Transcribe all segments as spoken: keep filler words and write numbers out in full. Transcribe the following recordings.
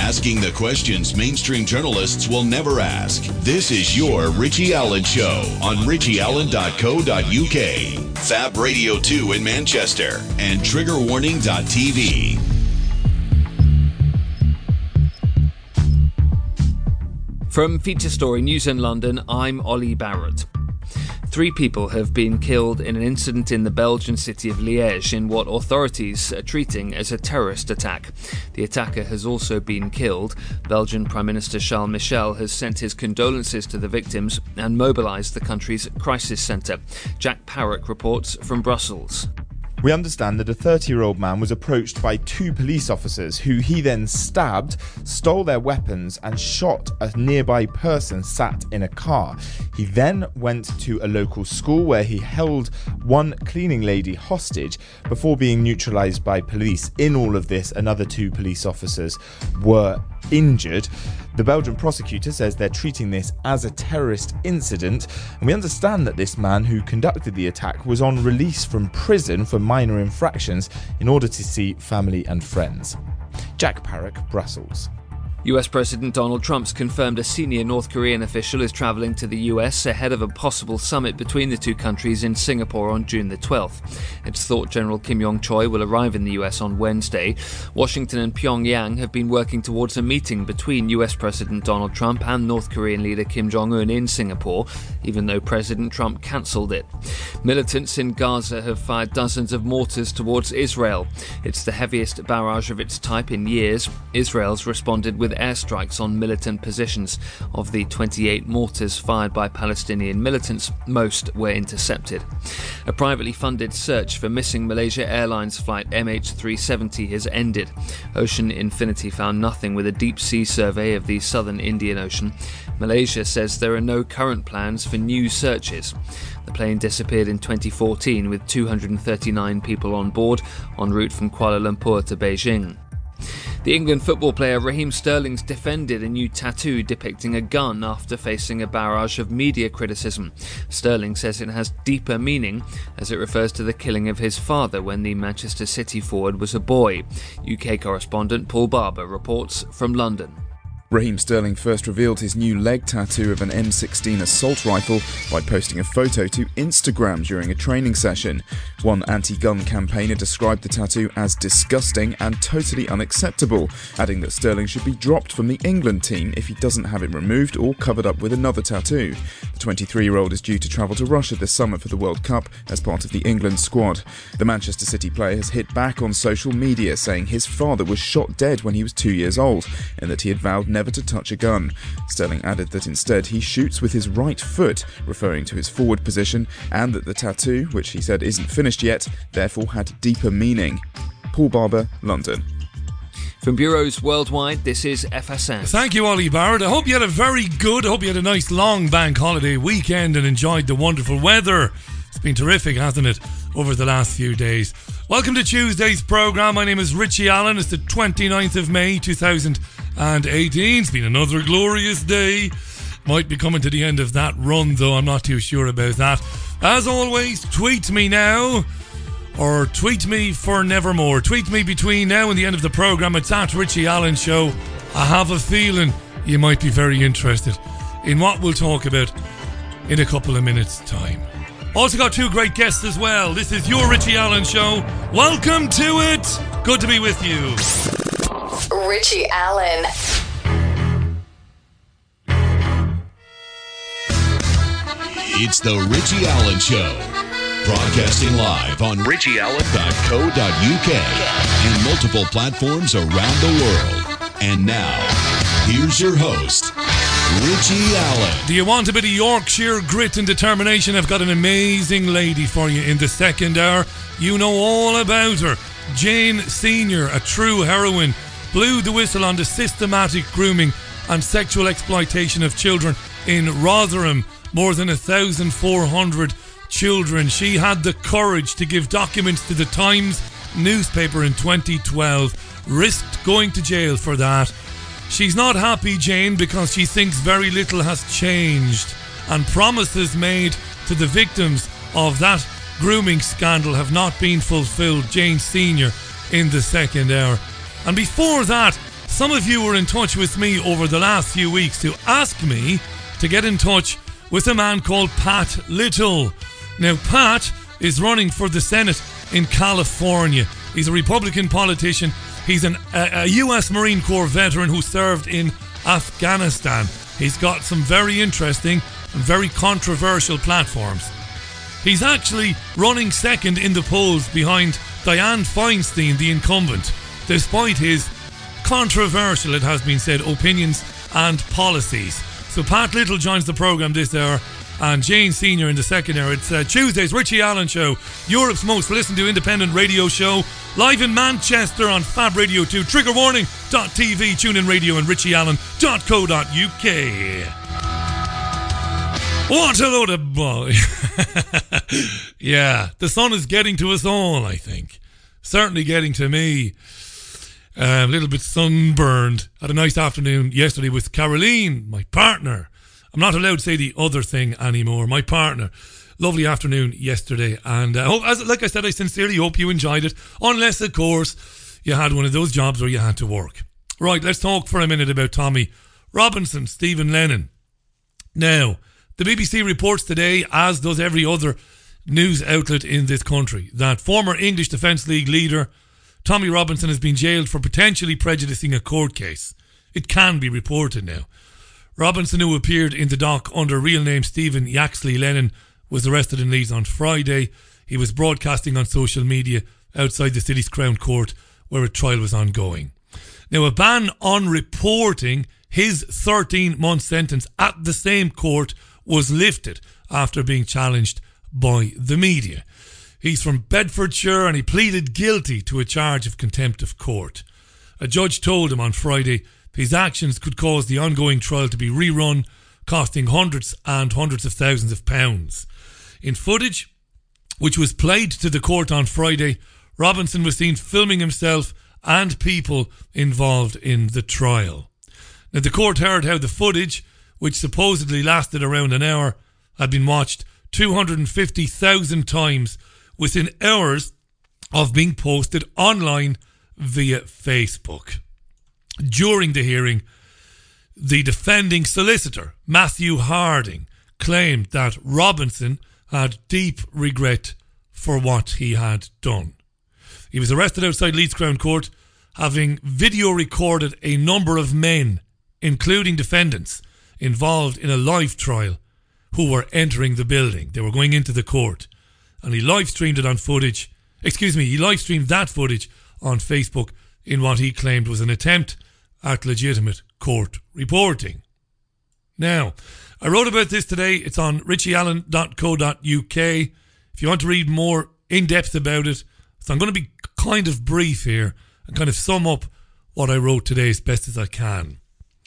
asking the questions mainstream journalists will never ask. This is your Richie Allen Show on richie allen dot co dot u k, Fab Radio two in Manchester, and trigger warning dot t v. From Feature Story News in London, I'm Ollie Barrett. Three people have been killed in an incident in the Belgian city of Liège in what authorities are treating as a terrorist attack. The attacker has also been killed. Belgian Prime Minister Charles Michel has sent his condolences to the victims and mobilised the country's crisis centre. Jack Parrock reports from Brussels. We understand that a thirty-year-old man was approached by two police officers who he then stabbed, stole their weapons and shot a nearby person sat in a car. He then went to a local school where he held one cleaning lady hostage before being neutralised by police. In all of this, another two police officers were injured. The Belgian prosecutor says they're treating this as a terrorist incident, and we understand that this man who conducted the attack was on release from prison for minor infractions in order to see family and friends. Jack Parrock, Brussels. U S President Donald Trump's confirmed a senior North Korean official is travelling to the U S ahead of a possible summit between the two countries in Singapore on June the twelfth. It's thought General Kim Yong-chol will arrive in the U S on Wednesday. Washington and Pyongyang have been working towards a meeting between U S President Donald Trump and North Korean leader Kim Jong-un in Singapore, even though President Trump cancelled it. Militants in Gaza have fired dozens of mortars towards Israel. It's the heaviest barrage of its type in years. Israel's responded with airstrikes on militant positions. Of the twenty-eight mortars fired by Palestinian militants, most were intercepted. A privately funded search for missing Malaysia Airlines flight M H three seventy has ended. Ocean Infinity found nothing with a deep-sea survey of the southern Indian Ocean. Malaysia says there are no current plans for new searches. The plane disappeared in twenty fourteen with two hundred thirty-nine people on board, en route from Kuala Lumpur to Beijing. The England football player Raheem Sterling's defended a new tattoo depicting a gun after facing a barrage of media criticism. Sterling says it has deeper meaning as it refers to the killing of his father when the Manchester City forward was a boy. U K correspondent Paul Barber reports from London. Raheem Sterling first revealed his new leg tattoo of an M sixteen assault rifle by posting a photo to Instagram during a training session. One anti-gun campaigner described the tattoo as disgusting and totally unacceptable, adding that Sterling should be dropped from the England team if he doesn't have it removed or covered up with another tattoo. The twenty-three-year-old is due to travel to Russia this summer for the World Cup as part of the England squad. The Manchester City player has hit back on social media, saying his father was shot dead when he was two years old and that he had vowed never to touch a gun. Sterling added that instead he shoots with his right foot, referring to his forward position, and that the tattoo, which he said isn't finished yet, therefore had deeper meaning. Paul Barber, London. From bureaus worldwide, this is F S N. Thank you, Ollie Barrett. I hope you had a very good, I hope you had a nice long bank holiday weekend and enjoyed the wonderful weather. It's been terrific, hasn't it, over the last few days. Welcome to Tuesday's programme. My name is Richie Allen. It's the twenty-ninth of May two thousand eighteen. It's been another glorious day. Might be coming to the end of that run, though. I'm not too sure about that. As always, tweet me now, or tweet me for nevermore. Tweet me between now and the end of the programme. It's at Richie Allen Show. I have a feeling you might be very interested in what we'll talk about in a couple of minutes' time. Also got two great guests as well. This is your Richie Allen Show. Welcome to it. Good to be with you. Richie Allen. It's the Richie Allen Show. Broadcasting live on richie allen dot co dot u k and multiple platforms around the world. And now, here's your host, Richie Allen. Do you want a bit of Yorkshire grit and determination? I've got an amazing lady for you in the second hour. You know all about her. Jane Senior, a true heroine, blew the whistle on the systematic grooming and sexual exploitation of children in Rotherham. More than one thousand four hundred children. She had the courage to give documents to the Times newspaper in twenty twelve. Risked going to jail for that. She's not happy, Jane, because she thinks very little has changed, and promises made to the victims of that grooming scandal have not been fulfilled. Jane Senior in the second hour. And before that, some of you were in touch with me over the last few weeks to ask me to get in touch with a man called Pat Little. Now, Pat is running for the Senate in California. He's a Republican politician. He's an, a, a U S Marine Corps veteran who served in Afghanistan. He's got some very interesting and very controversial platforms. He's actually running second in the polls behind Dianne Feinstein, the incumbent, despite his controversial, it has been said, opinions and policies. So Pat Little joins the programme this hour, and Jane Senior in the second hour. It's uh, Tuesday's Richie Allen Show, Europe's most listened to independent radio show, live in Manchester on Fab Radio two, trigger warning dot t v, TuneIn Radio and richie allen dot co dot u k. What a load of boy. Yeah, the sun is getting to us all, I think. Certainly getting to me. Uh, a little bit sunburned. Had a nice afternoon yesterday with Caroline, my partner. I'm not allowed to say the other thing anymore. My partner. Lovely afternoon yesterday. And uh, as, like I said, I sincerely hope you enjoyed it. Unless, of course, you had one of those jobs where you had to work. Right, let's talk for a minute about Tommy Robinson, Stephen Lennon. Now, the B B C reports today, as does every other news outlet in this country, that former English Defence League leader Tommy Robinson has been jailed for potentially prejudicing a court case. It can be reported now. Robinson, who appeared in the dock under real name Stephen Yaxley Lennon, was arrested in Leeds on Friday. He was broadcasting on social media outside the city's Crown Court, where a trial was ongoing. Now, a ban on reporting his thirteen-month sentence at the same court was lifted after being challenged by the media. He's from Bedfordshire and he pleaded guilty to a charge of contempt of court. A judge told him on Friday his actions could cause the ongoing trial to be rerun, costing hundreds and hundreds of thousands of pounds. In footage, which was played to the court on Friday, Robinson was seen filming himself and people involved in the trial. Now, the court heard how the footage, which supposedly lasted around an hour, had been watched two hundred fifty thousand times within hours of being posted online via Facebook. During the hearing, the defending solicitor, Matthew Harding, claimed that Robinson had deep regret for what he had done. He was arrested outside Leeds Crown Court, having video recorded a number of men, including defendants, involved in a live trial who were entering the building. They were going into the court. And he live streamed it on footage. Excuse me, he live streamed that footage on Facebook in what he claimed was an attempt at legitimate court reporting. Now, I wrote about this today. It's on richie allen dot co dot u k. If you want to read more in depth about it, so I'm going to be kind of brief here and kind of sum up what I wrote today as best as I can.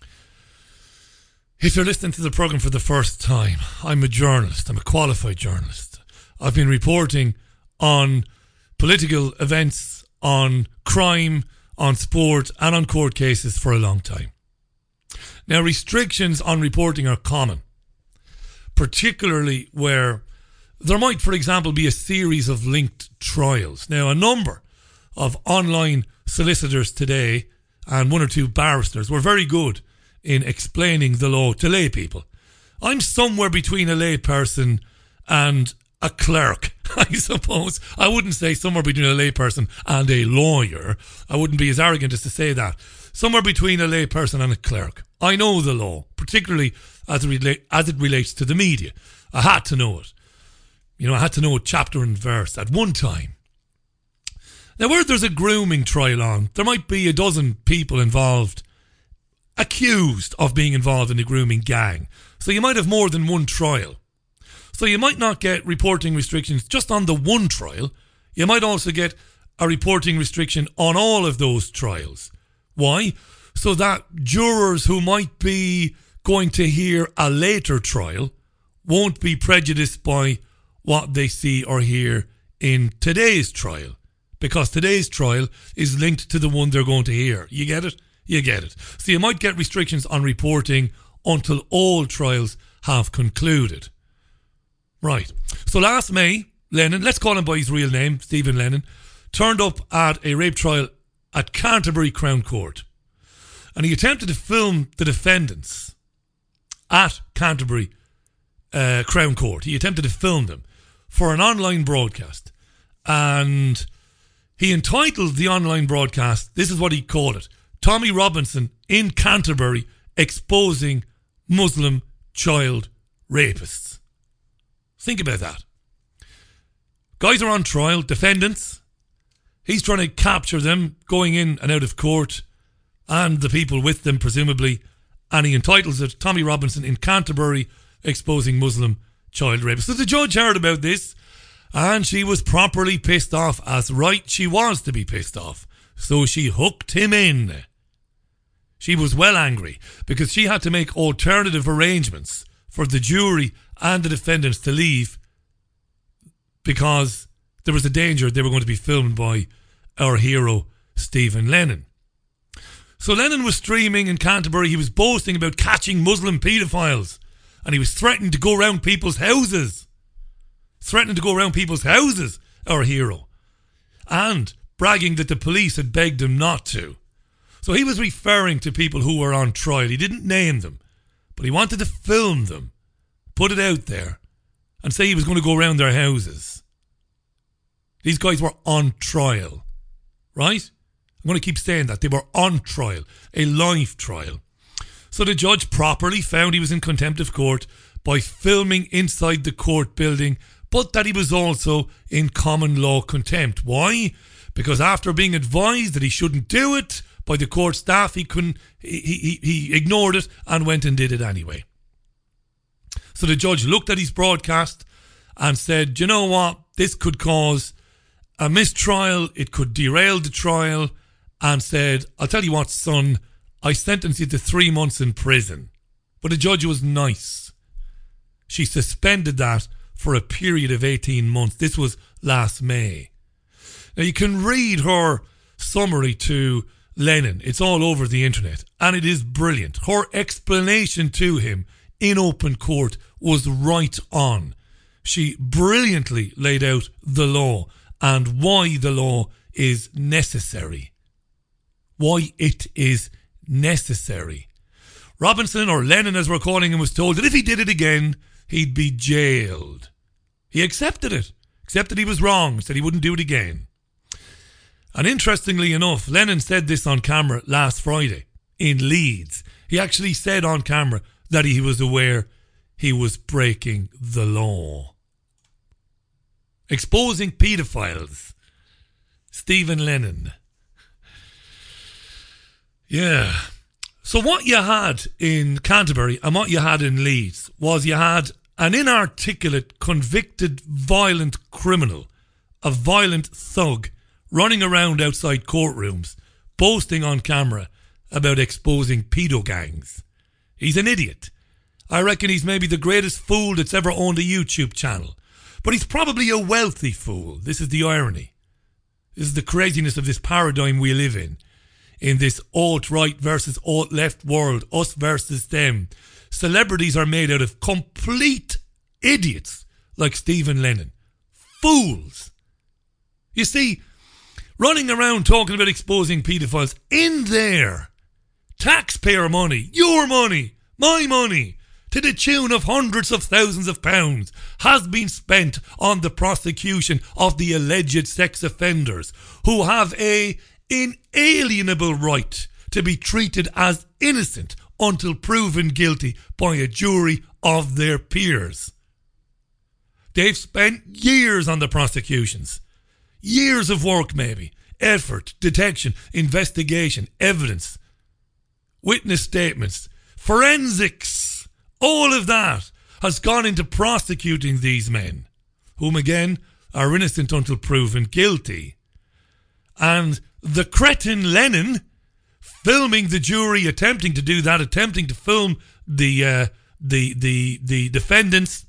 If you're listening to the programme for the first time, I'm a journalist. I'm a qualified journalist. I've been reporting on political events, on crime, on sport, and on court cases for a long time. Now, restrictions on reporting are common, particularly where there might, for example, be a series of linked trials. Now, a number of online solicitors today and one or two barristers were very good in explaining the law to lay people. I'm somewhere between a lay person and a clerk, I suppose. I wouldn't say somewhere between a lay person and a lawyer. I wouldn't be as arrogant as to say that. Somewhere between a lay person and a clerk. I know the law, particularly as it, rela- as it relates to the media. I had to know it. You know, I had to know it chapter and verse at one time. Now, where there's a grooming trial on, there might be a dozen people involved, accused of being involved in a grooming gang. So you might have more than one trial. So you might not get reporting restrictions just on the one trial. You might also get a reporting restriction on all of those trials. Why? So that jurors who might be going to hear a later trial won't be prejudiced by what they see or hear in today's trial. Because today's trial is linked to the one they're going to hear. You get it? You get it. So you might get restrictions on reporting until all trials have concluded. Right. So last May, Lennon, let's call him by his real name, Stephen Lennon, turned up at a rape trial at Canterbury Crown Court. And he attempted to film the defendants at Canterbury uh, Crown Court. He attempted to film them for an online broadcast. And he entitled the online broadcast, this is what he called it, Tommy Robinson in Canterbury exposing Muslim child rapists. Think about that. Guys are on trial, defendants. He's trying to capture them going in and out of court and the people with them, presumably. And he entitles it Tommy Robinson in Canterbury exposing Muslim child rapists. So the judge heard about this and she was properly pissed off, as right she was to be pissed off. So she hooked him in. She was well angry because she had to make alternative arrangements for the jury and the defendants to leave because there was a danger they were going to be filmed by our hero, Stephen Lennon. So Lennon was streaming in Canterbury. He was boasting about catching Muslim paedophiles and he was threatening to go around people's houses. Threatening to go around people's houses, our hero. And bragging that the police had begged him not to. So he was referring to people who were on trial. He didn't name them, but he wanted to film them, put it out there, and say he was going to go around their houses. These guys were on trial, right? I'm going to keep saying that. They were on trial, a live trial. So the judge properly found he was in contempt of court by filming inside the court building, but that he was also in common law contempt. Why? Because after being advised that he shouldn't do it by the court staff, he couldn't. He, he, he ignored it and went and did it anyway. So the judge looked at his broadcast and said, you know what? This could cause a mistrial. It could derail the trial. And said, I'll tell you what, son, I sentence you to three months in prison. But the judge was nice. She suspended that for a period of eighteen months. This was last May. Now you can read her summary to Lennon. It's all over the internet and it is brilliant. Her explanation to him in open court was right on. She brilliantly laid out the law and why the law is necessary. Why it is necessary. Robinson, or Lennon as we're calling him, was told that if he did it again, he'd be jailed. He accepted it. Accepted he was wrong. Said he wouldn't do it again. And interestingly enough, Lennon said this on camera last Friday in Leeds. He actually said on camera that he was aware he was breaking the law. Exposing paedophiles. Stephen Lennon. Yeah. So what you had in Canterbury and what you had in Leeds was you had an inarticulate, convicted, violent criminal, a violent thug, running around outside courtrooms, boasting on camera about exposing pedo gangs. He's an idiot. I reckon he's maybe the greatest fool that's ever owned a YouTube channel. But he's probably a wealthy fool. This is the irony. This is the craziness of this paradigm we live in. In this alt-right versus alt-left world, us versus them. Celebrities are made out of complete idiots like Stephen Lennon. Fools. You see, running around talking about exposing paedophiles, in there, taxpayer money, your money, my money, to the tune of hundreds of thousands of pounds, has been spent on the prosecution of the alleged sex offenders who have a inalienable right to be treated as innocent until proven guilty by a jury of their peers. They've spent years on the prosecutions. Years of work maybe. Effort, detection, investigation, evidence, witness statements, forensics. All of that has gone into prosecuting these men, whom again are innocent until proven guilty. And the cretin Lennon, filming the jury, attempting to do that, attempting to film the uh, the the the defendants,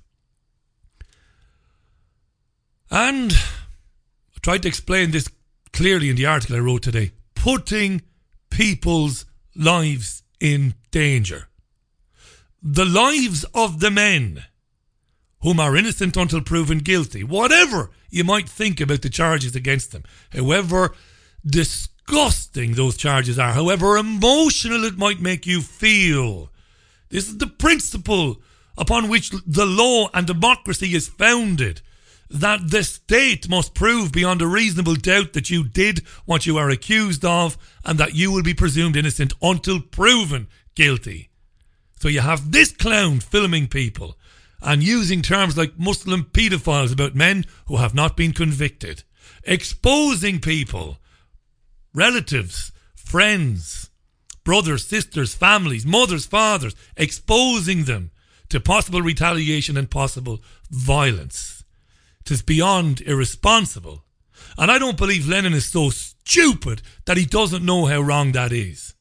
and I tried to explain this clearly in the article I wrote today, putting people's lives in danger. The lives of the men whom are innocent until proven guilty, whatever you might think about the charges against them, however disgusting disgusting those charges are, however emotional it might make you feel. This is the principle upon which the law and democracy is founded, that the state must prove beyond a reasonable doubt that you did what you are accused of and that you will be presumed innocent until proven guilty. So you have this clown filming people and using terms like Muslim paedophiles about men who have not been convicted, exposing people, relatives, friends, brothers, sisters, families, mothers, fathers, exposing them to possible retaliation and possible violence. It is beyond irresponsible. And I don't believe Lennon is so stupid that he doesn't know how wrong that is.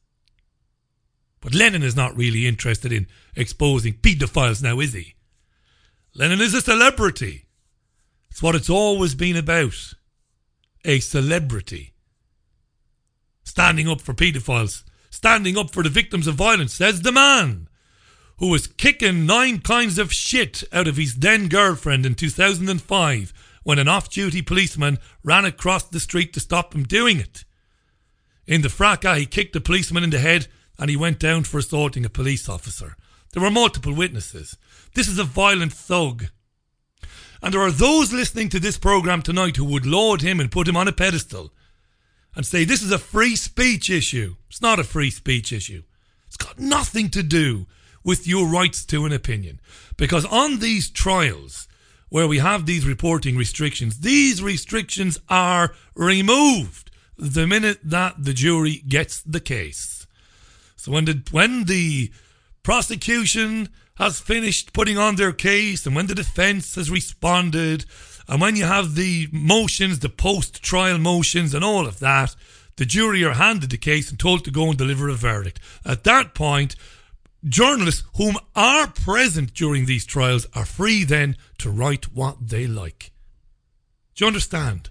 But Lennon is not really interested in exposing paedophiles now, is he? Lennon is a celebrity. It's what it's always been about. A celebrity. Standing up for paedophiles. Standing up for the victims of violence, says the man who was kicking nine kinds of shit out of his then girlfriend in two thousand five when an off-duty policeman ran across the street to stop him doing it. In the fracas, he kicked the policeman in the head and he went down for assaulting a police officer. There were multiple witnesses. This is a violent thug. And there are those listening to this programme tonight who would laud him and put him on a pedestal and say this is a free speech issue. It's not a free speech issue. It's got nothing to do with your rights to an opinion. Because on these trials where we have these reporting restrictions, these restrictions are removed the minute that the jury gets the case. So when the, when the prosecution has finished putting on their case and when the defence has responded and when you have the motions, the post-trial motions and all of that, the jury are handed the case and told to go and deliver a verdict. At that point, journalists whom are present during these trials are free then to write what they like. Do you understand?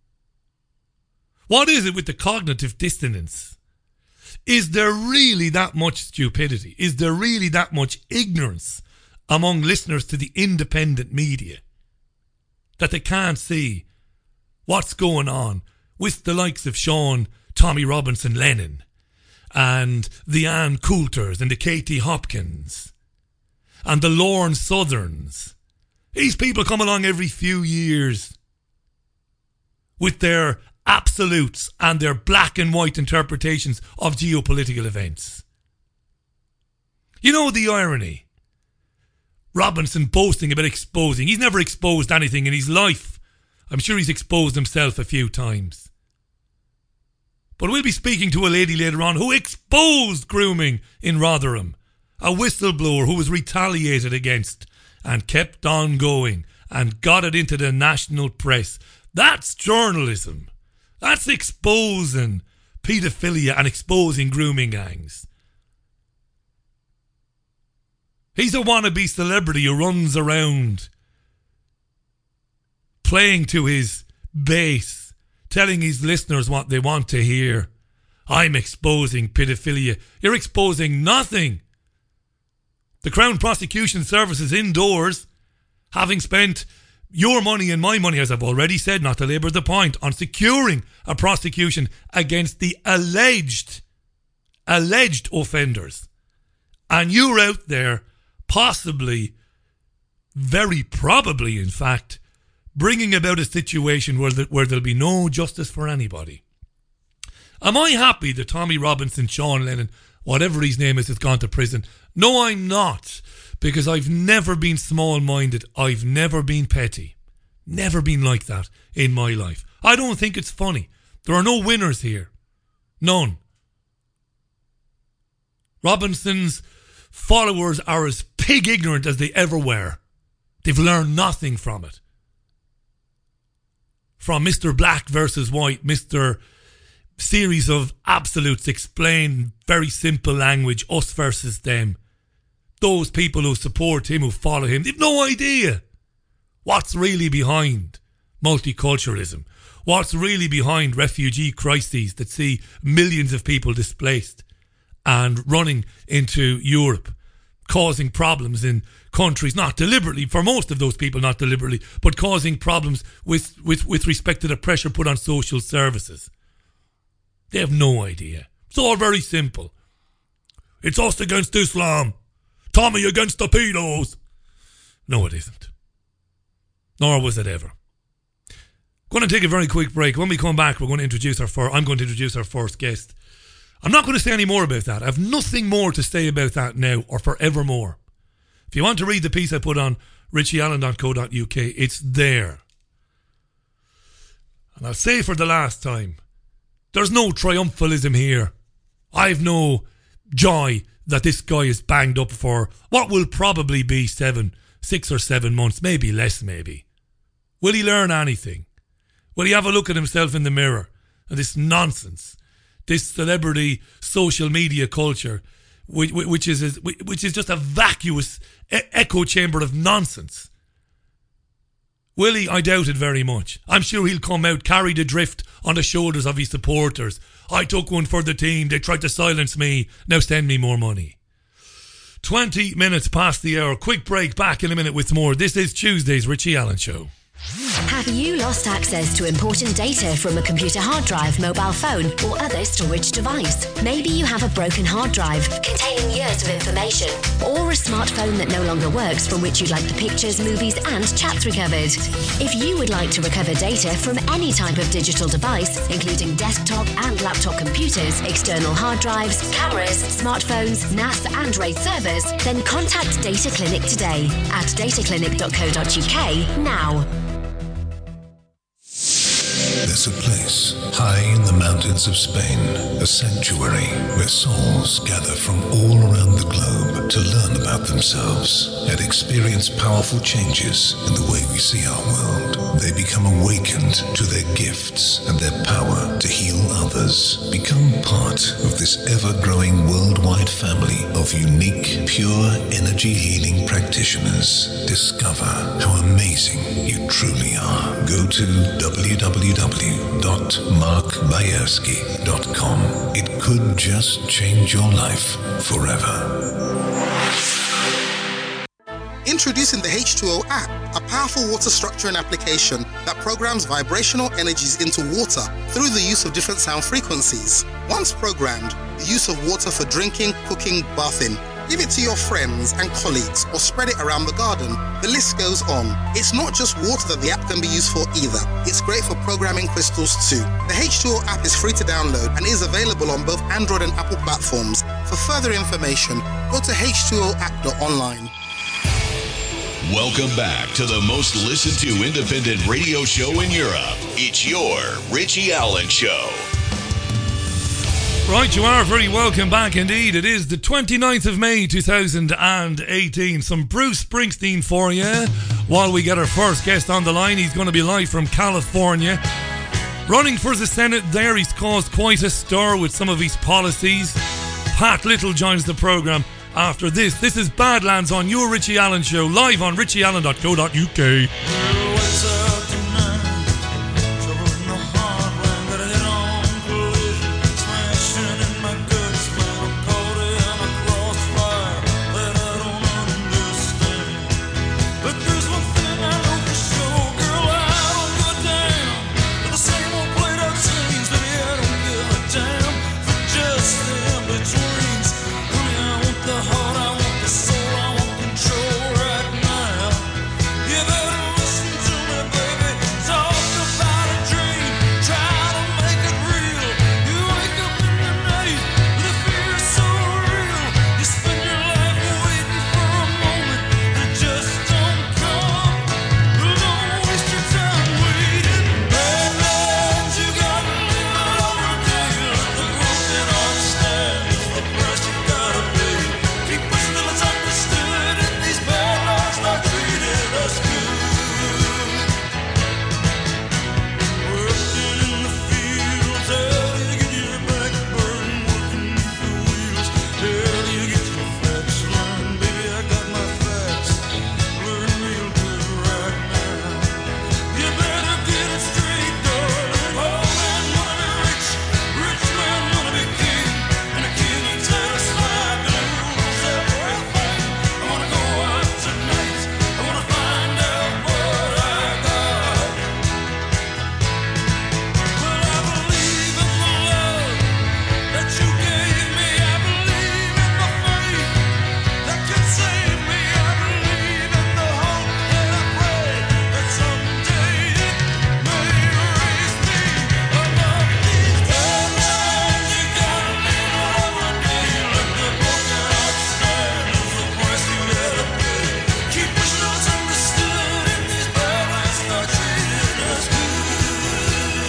What is it with the cognitive dissonance? Is there really that much stupidity? Is there really that much ignorance among listeners to the independent media that they can't see what's going on with the likes of Sean, Tommy Robinson, Lennon, and the Ann Coulters and the Katie Hopkins and the Lorne Southerns? These people come along every few years with their absolutes and their black and white interpretations of geopolitical events. You know the irony? Robinson boasting about exposing. He's never exposed anything in his life. I'm sure he's exposed himself a few times. But we'll be speaking to a lady later on who exposed grooming in Rotherham. A whistleblower who was retaliated against and kept on going and got it into the national press. That's journalism. That's exposing paedophilia and exposing grooming gangs. He's a wannabe celebrity who runs around playing to his base, telling his listeners what they want to hear. I'm exposing paedophilia. You're exposing nothing. The Crown Prosecution Service is indoors, having spent your money and my money, as I've already said, not to labour the point, on securing a prosecution against the alleged, alleged offenders. And you're out there, possibly, very probably, in fact, bringing about a situation where, the, where there'll be no justice for anybody. Am I happy that Tommy Robinson, Sean Lennon, whatever his name is, has gone to prison? No, I'm not. Because I've never been small-minded. I've never been petty. Never been like that in my life. I don't think it's funny. There are no winners here. None. Robinson's followers are as pig ignorant as they ever were. They've learned nothing from it. From Mister Black versus White, Mister Series of absolutes explain very simple language, us versus them. Those people who support him, who follow him, they've no idea what's really behind multiculturalism, what's really behind refugee crises that see millions of people displaced and running into Europe, causing problems in countries, not deliberately, for most of those people not deliberately, but causing problems with, with, with respect to the pressure put on social services. They have no idea. It's all very simple. It's us against Islam. Tommy against the pedos. No, it isn't. Nor was it ever. Going to take a very quick break. When we come back, we're going to introduce our first, I'm going to introduce our first guest. I'm not going to say any more about that. I have nothing more to say about that now or forevermore. If you want to read the piece I put on richie allen dot co dot uk, it's there. And I'll say for the last time, there's no triumphalism here. I've no joy that this guy is banged up for what will probably be seven, six or seven months, maybe less maybe. Will he learn anything? Will he have a look at himself in the mirror? And this nonsense, this celebrity social media culture, which, which is which is just a vacuous echo chamber of nonsense. Will he? I doubt it very much. I'm sure he'll come out carried adrift on the shoulders of his supporters. I took one for the team. They tried to silence me. Now send me more money. twenty minutes past the hour. Quick break. Back in a minute with more. This is Tuesday's Richie Allen Show. Have you lost access to important data from a computer hard drive, mobile phone, or other storage device? Maybe you have a broken hard drive containing years of information, or a smartphone that no longer works from which you'd like the pictures, movies, and chats recovered. If you would like to recover data from any type of digital device, including desktop and laptop computers, external hard drives, cameras, smartphones, N A S, and RAID servers, then contact Data Clinic today at data clinic dot co dot uk now. There's a place high in the mountains of Spain, a sanctuary where souls gather from all around the globe to learn about themselves and experience powerful changes in the way we see our world. They become awakened to their gifts and their power to heal others. Become part of this ever-growing worldwide family of unique, pure energy healing practitioners. Discover how amazing you truly are. Go to w w w dot mark bayersky dot com. It could just change your life forever. Introducing the H two O app, a powerful water structuring application that programs vibrational energies into water through the use of different sound frequencies. Once programmed, the use of water for drinking, cooking, bathing. Give it to your friends and colleagues or spread it around the garden. The list goes on. It's not just water that the app can be used for either. It's great for programming crystals too. The H two O app is free to download and is available on both Android and Apple platforms. For further information, go to h two o app dot online. Welcome back to the most listened to independent radio show in Europe. It's your Richie Allen Show. Right, you are very welcome back indeed. It is the twenty-ninth of May two thousand eighteen. Some Bruce Springsteen for you while we get our first guest on the line. He's going to be live from California. Running for the Senate there, he's caused quite a stir with some of his policies. Pat Little joins the programme after this. This is Badlands on your Richie Allen Show, live on richie allen dot co dot uk. Heart, I want the soul, I want control right now. You better listen.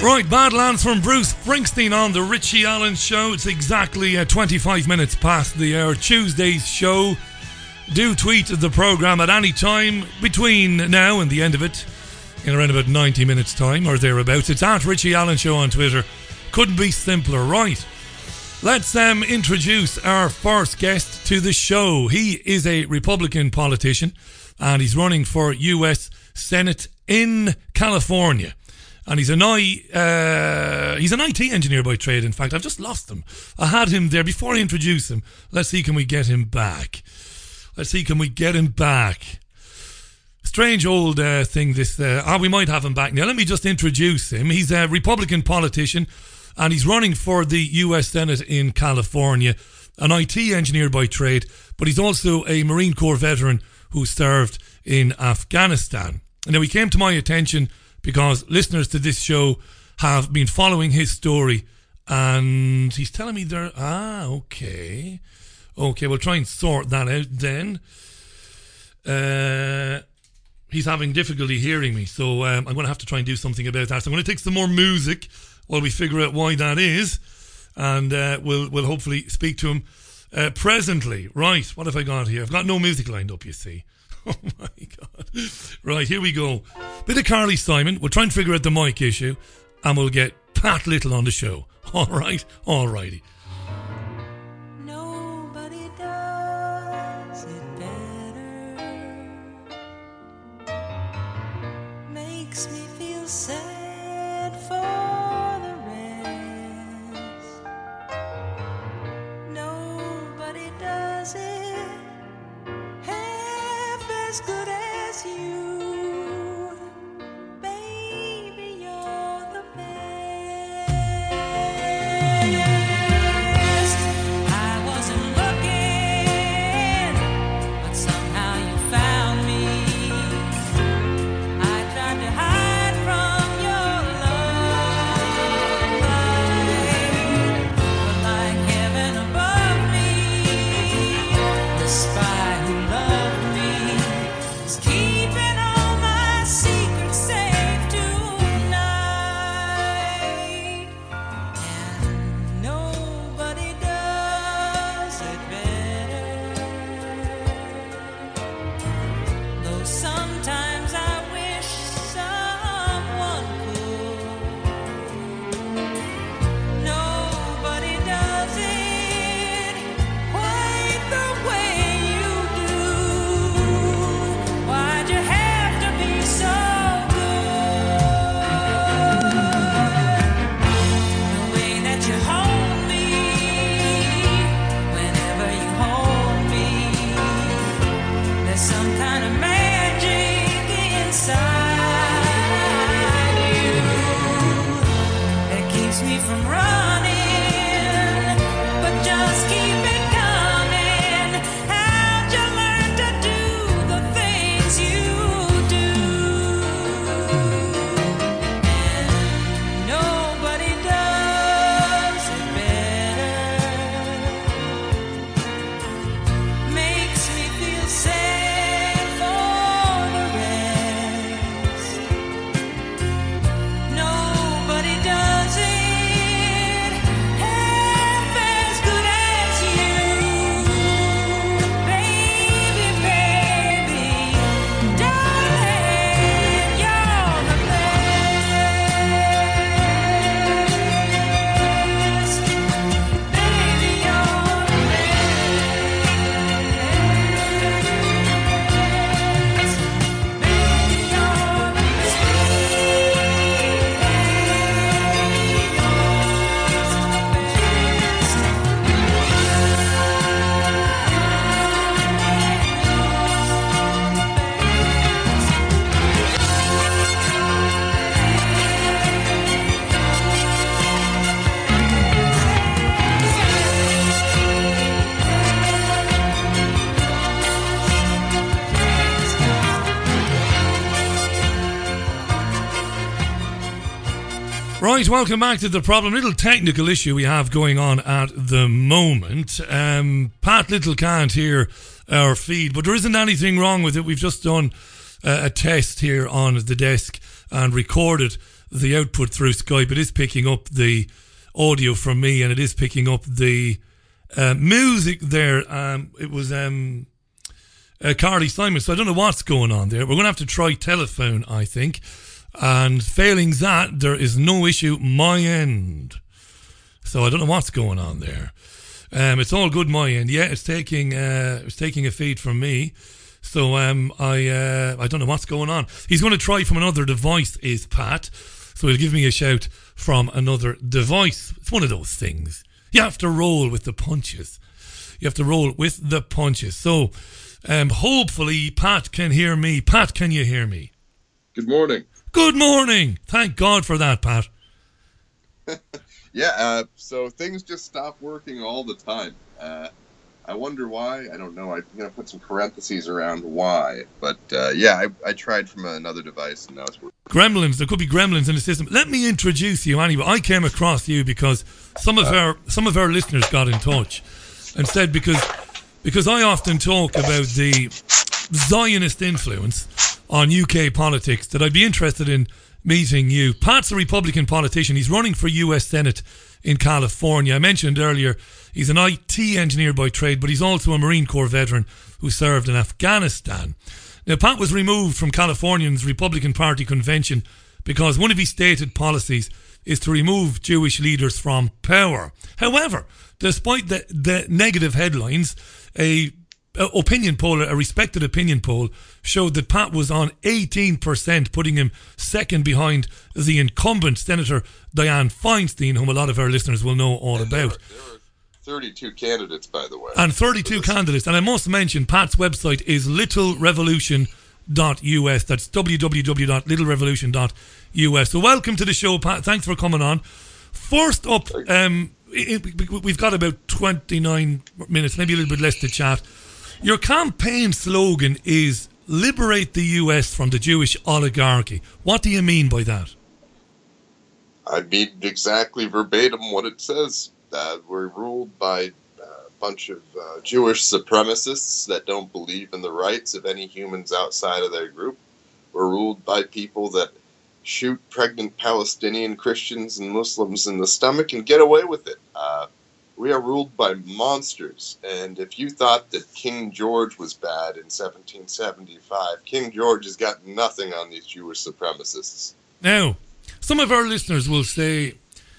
Right, Badlands from Bruce Springsteen on the Richie Allen Show. It's exactly uh, twenty-five minutes past the hour. Tuesday's show. Do tweet the programme at any time between now and the end of it, in around about ninety minutes time or thereabouts. It's at Richie Allen Show on Twitter. Couldn't be simpler. Right, let's um, introduce our first guest to the show. He is a Republican politician and he's running for U S Senate in California. And he's an I uh, he's an I T engineer by trade. In fact, I've just lost him. I had him there before I introduce him. Let's see, can we get him back? Let's see, can we get him back? Strange old uh, thing this. Uh, ah, we might have him back now. Let me just introduce him. He's a Republican politician and he's running for the U S Senate in California. An I T engineer by trade, but he's also a Marine Corps veteran who served in Afghanistan. And now he came to my attention because listeners to this show have been following his story and he's telling me they're... Ah, okay. Okay, we'll try and sort that out then. Uh, he's having difficulty hearing me, so um, I'm going to have to try and do something about that. So I'm going to take some more music while we figure out why that is, and uh, we'll we'll hopefully speak to him uh, presently. Right, what have I got here? I've got no music lined up, you see. Oh my God. Right, here we go. Bit of Carly Simon. We'll try and figure out the mic issue and we'll get Pat Little on the show. All right? All righty. Nobody does it better. Makes me feel sad for the rest. Nobody does it as good as you, baby, you're the best. I wasn't looking, but somehow you found me. I tried to hide from your love, but like heaven above me, the spy who loved me keeping all my secrets safe tonight, and nobody does it better. Though sometimes I wish someone could. Nobody does it quite the way you do. Why'd you have to be so good? The way that you hold me, whenever you hold me, there's some kind of magic inside you that keeps me from running, but just keep it coming. How'd you learn to do the things you do? And nobody does it better. Makes me feel sad for the rest. Nobody does it half as good as you, baby, baby, darling, you're the best. Baby, you're the best. Baby, you're the Right, welcome back to The Problem. Little technical issue we have going on at the moment. Um, Pat Little can't hear our feed, but there isn't anything wrong with it. We've just done uh, a test here on the desk and recorded the output through Skype. It is picking up the audio from me, and it is picking up the uh, music there. Um, it was um, uh, Carly Simon, so I don't know what's going on there. We're going to have to try telephone, I think. And failing that, there is no issue my end. So I don't know what's going on there. Um, it's all good my end. Yeah, it's taking uh, it's taking a feed from me. So um, I uh, I don't know what's going on. He's going to try from another device, is Pat. So he'll give me a shout from another device. It's one of those things. You have to roll with the punches. You have to roll with the punches. So um, hopefully Pat can hear me. Pat, can you hear me? Good morning. Good morning. Thank God for that, Pat. yeah, uh, so things just stop working all the time. Uh, I wonder why. I don't know. I'm going to put some parentheses around why. But uh, yeah, I, I tried from another device and now it's working. Gremlins. There could be gremlins in the system. Let me introduce you anyway. I came across you because some of uh, our some of our listeners got in touch and said because because I often talk about the Zionist influence on U K politics that I'd be interested in meeting you. Pat's a Republican politician. He's running for U S Senate in California. I mentioned earlier he's an I T engineer by trade, but he's also a Marine Corps veteran who served in Afghanistan. Now, Pat was removed from California's Republican Party convention because one of his stated policies is to remove Jewish leaders from power. However, despite the, the negative headlines, a opinion poll, a respected opinion poll, showed that Pat was on eighteen percent, putting him second behind the incumbent Senator Dianne Feinstein, whom a lot of our listeners will know all and about. There were, there were thirty-two candidates, by the way. And thirty-two candidates. And I must mention, Pat's website is little revolution dot U S. That's w w w dot little revolution dot U S. So welcome to the show, Pat. Thanks for coming on. First up, um, we've got about twenty-nine minutes, maybe a little bit less to chat. Your campaign slogan is liberate the U S from the Jewish oligarchy. What do you mean by that? I mean exactly verbatim what it says. Uh, we're ruled by a bunch of uh, Jewish supremacists that don't believe in the rights of any humans outside of their group. We're ruled by people that shoot pregnant Palestinian Christians and Muslims in the stomach and get away with it. Uh, We are ruled by monsters, and if you thought that King George was bad in seventeen seventy-five, King George has got nothing on these Jewish supremacists. Now, some of our listeners will say,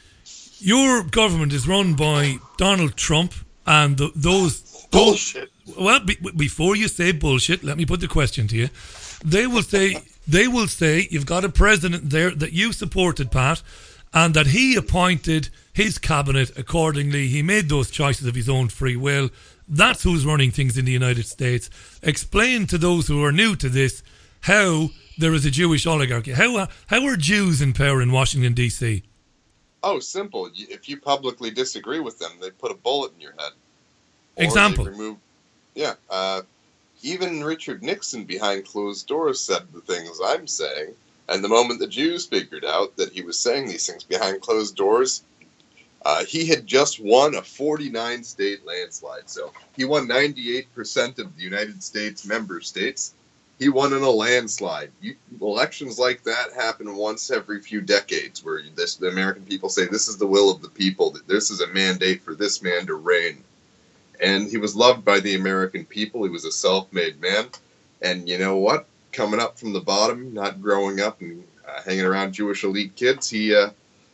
your government is run by Donald Trump, and the, those... Bullshit. Those, well, be, before you say bullshit, let me put the question to you. They will say, they will say you've got a president there that you supported, Pat, and that he appointed his cabinet accordingly. He made those choices of his own free will. That's who's running things in the United States. Explain to those who are new to this how there is a Jewish oligarchy. How how are Jews in power in Washington, D C? Oh, simple. If you publicly disagree with them, they put a bullet in your head. Or Example. They remove, yeah. Uh, even Richard Nixon behind closed doors said the things I'm saying. And the moment the Jews figured out that he was saying these things behind closed doors, uh, he had just won a forty-nine state landslide. So he won ninety-eight percent of the United States member states. He won in a landslide. You, elections like that happen once every few decades, where this, the American people say, this is the will of the people, that this is a mandate for this man to reign. And he was loved by the American people. He was a self-made man. And you know what? Coming up from the bottom, not growing up and uh, hanging around Jewish elite kids, he uh,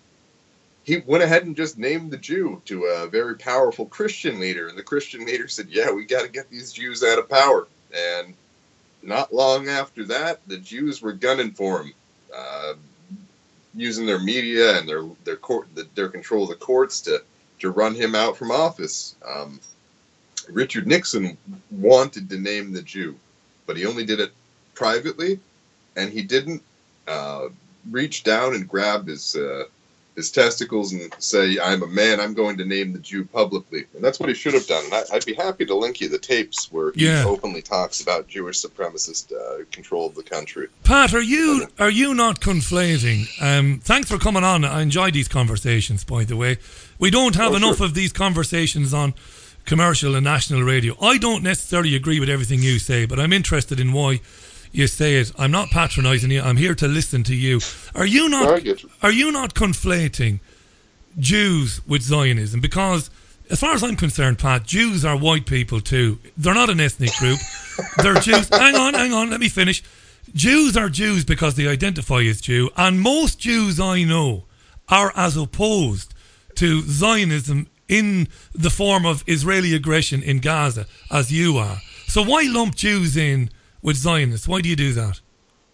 he went ahead and just named the Jew to a very powerful Christian leader. And the Christian leader said, yeah, we got to get these Jews out of power. And not long after that, the Jews were gunning for him, uh, using their media and their their court their control of the courts to to run him out from office. Um, Richard Nixon wanted to name the Jew, but he only did it privately, and he didn't uh, reach down and grab his uh, his testicles and say, I'm a man, I'm going to name the Jew publicly. And that's what he should have done. And I, I'd be happy to link you the tapes where he yeah. openly talks about Jewish supremacist uh, control of the country. Pat, are you are you not conflating? Um, thanks for coming on. I enjoy these conversations, by the way. We don't have oh, enough sure. of these conversations on commercial and national radio. I don't necessarily agree with everything you say, but I'm interested in why you say it. I'm not patronising you. I'm here to listen to you. Are you not? No, I get you. Are you not conflating Jews with Zionism? Because, as far as I'm concerned, Pat, Jews are white people too. They're not an ethnic group. They're Jews. Hang on, hang on. Let me finish. Jews are Jews because they identify as Jew, and most Jews I know are as opposed to Zionism in the form of Israeli aggression in Gaza as you are. So why lump Jews in with Zionists? Why do you do that?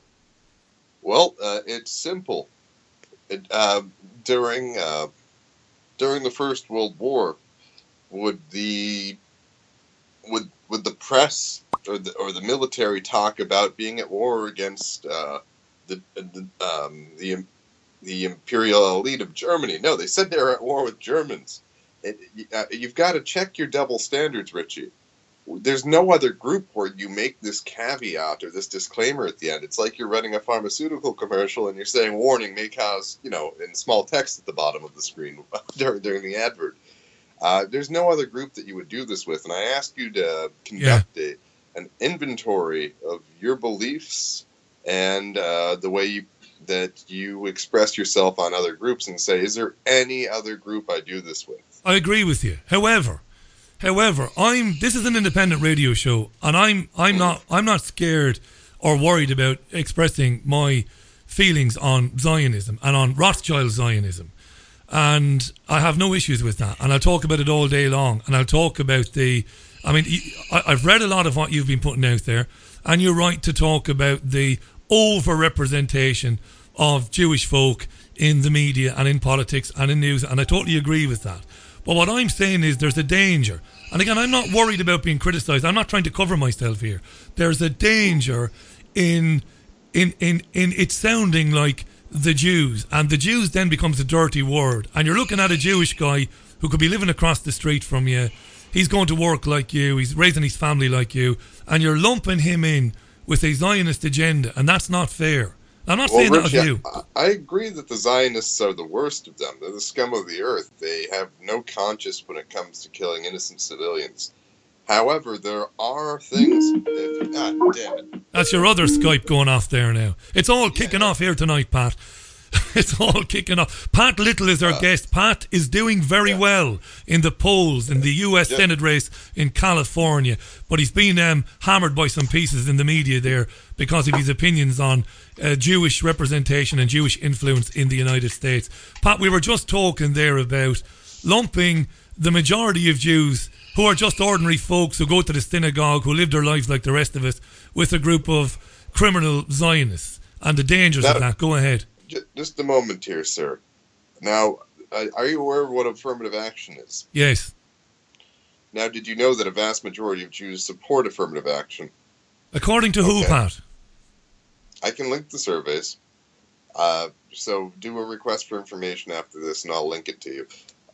Well, uh, it's simple. It, uh, during uh, during the First World War, would the would would the press or the or the military talk about being at war against uh, the the, um, the the imperial elite of Germany? No, they said they were at war with Germans. It, uh, you've got to check your double standards, Richie. There's no other group where you make this caveat or this disclaimer at the end. It's like you're running a pharmaceutical commercial and you're saying, warning, may cause, you know, in small text at the bottom of the screen during, during the advert. Uh, there's no other group that you would do this with. And I ask you to conduct yeah. a, an inventory of your beliefs and uh, the way you that you express yourself on other groups and say, is there any other group I do this with? I agree with you. However, however, I'm this is an independent radio show, and I'm I'm not I'm not scared or worried about expressing my feelings on Zionism and on Rothschild Zionism. And I have no issues with that. And I'll talk about it all day long. And I'll talk about the I mean I've read a lot of what you've been putting out there, and you're right to talk about the over-representation of Jewish folk in the media and in politics and in news, and I totally agree with that. But what I'm saying is there's a danger, and again, I'm not worried about being criticised. I'm not trying to cover myself here. There's a danger in in in in it sounding like the Jews, and the Jews then becomes a dirty word, and you're looking at a Jewish guy who could be living across the street from you. He's going to work like you, he's raising his family like you, and you're lumping him in with a Zionist agenda, and that's not fair. I'm not well, saying Rich, that of you. I, I agree that the Zionists are the worst of them. They're the scum of the earth. They have no conscience when it comes to killing innocent civilians. However, there are things... That, God damn it. That's your other Skype going off there now. It's all kicking yeah. off here tonight, Pat. It's all kicking off. Pat Little is our uh, guest. Pat is doing very yeah. well in the polls in the U S yeah. Senate race in California, but he's been um, hammered by some pieces in the media there because of his opinions on uh, Jewish representation and Jewish influence in the United States. Pat, we were just talking there about lumping the majority of Jews who are just ordinary folks who go to the synagogue, who live their lives like the rest of us, with a group of criminal Zionists and the dangers that, of that. Go ahead. Just a moment here, sir. Now, are you aware of what affirmative action is? Yes. Now, did you know that a vast majority of Jews support affirmative action? According to who, okay. Pat? I can link the surveys. Uh, so do a request for information after this, and I'll link it to you.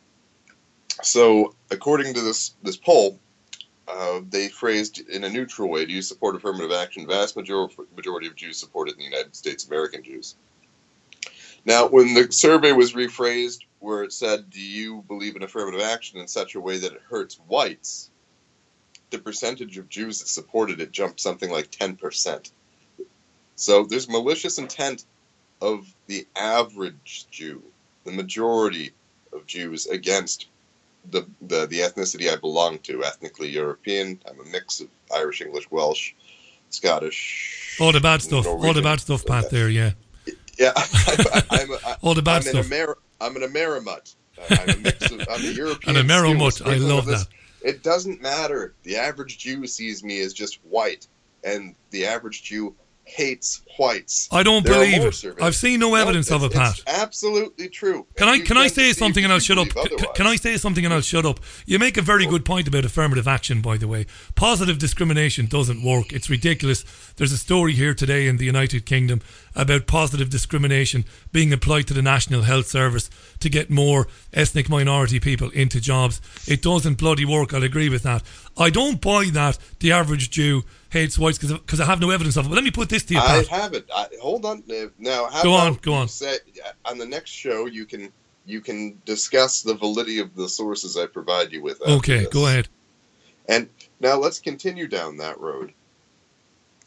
So, according to this this poll, uh, they phrased in a neutral way, do you support affirmative action? Vast majority, majority of Jews support it in the United States, American Jews. Now, when the survey was rephrased, where it said, do you believe in affirmative action in such a way that it hurts whites, the percentage of Jews that supported it jumped something like ten percent. So there's malicious intent of the average Jew, the majority of Jews, against the, the, the ethnicity I belong to, ethnically European. I'm a mix of Irish, English, Welsh, Scottish. All the bad stuff. Norwegian. All the bad stuff, Pat, there, yeah. Yeah, I, I'm, I, all the bad I'm stuff. An Amer- I'm an Amerimut. I'm a mix of. I'm a European. An Amerimut. I love that. It doesn't matter. The average Jew sees me as just white, and the average Jew hates whites. I don't there believe it. Surveys. I've seen no evidence no, of it, Pat. It's absolutely true. Can I can I say something and I'll shut up? Otherwise. Can I say something and I'll shut up? You make a very good point about affirmative action, by the way. Positive discrimination doesn't work. It's ridiculous. There's a story here today in the United Kingdom about positive discrimination being applied to the National Health Service to get more ethnic minority people into jobs. It doesn't bloody work. I'll agree with that. I don't buy that the average Jew hates whites because I have no evidence of it. But let me put this to you, Pat. I have it. I, hold on. Now, how go about on. Go on. Say, on the next show, you can you can discuss the validity of the sources I provide you with. Okay, this. Go ahead. And now let's continue down that road.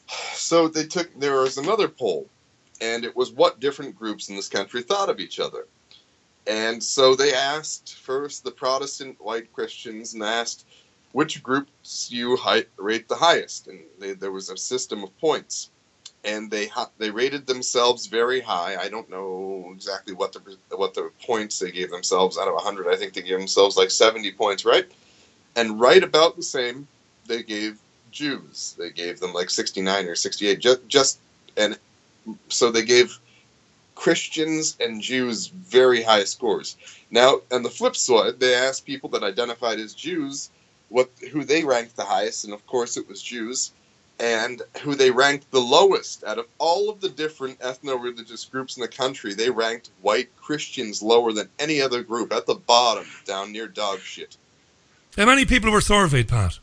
so they took, there was another poll, and it was what different groups in this country thought of each other. And so they asked first the Protestant white Christians and asked which groups you hi- rate the highest. And they, there was a system of points. And they they rated themselves very high. I don't know exactly what the what the points they gave themselves out of one hundred. I think they gave themselves like seventy points, right? And right about the same they gave Jews. They gave them like sixty-nine or sixty-eight. Just, just and so they gave Christians and Jews very high scores. Now, on the flip side, they asked people that identified as Jews what who they ranked the highest, and of course it was Jews, and who they ranked the lowest. Out of all of the different ethno-religious groups in the country, they ranked white Christians lower than any other group, at the bottom, down near dog shit. How many people were surveyed, Pat?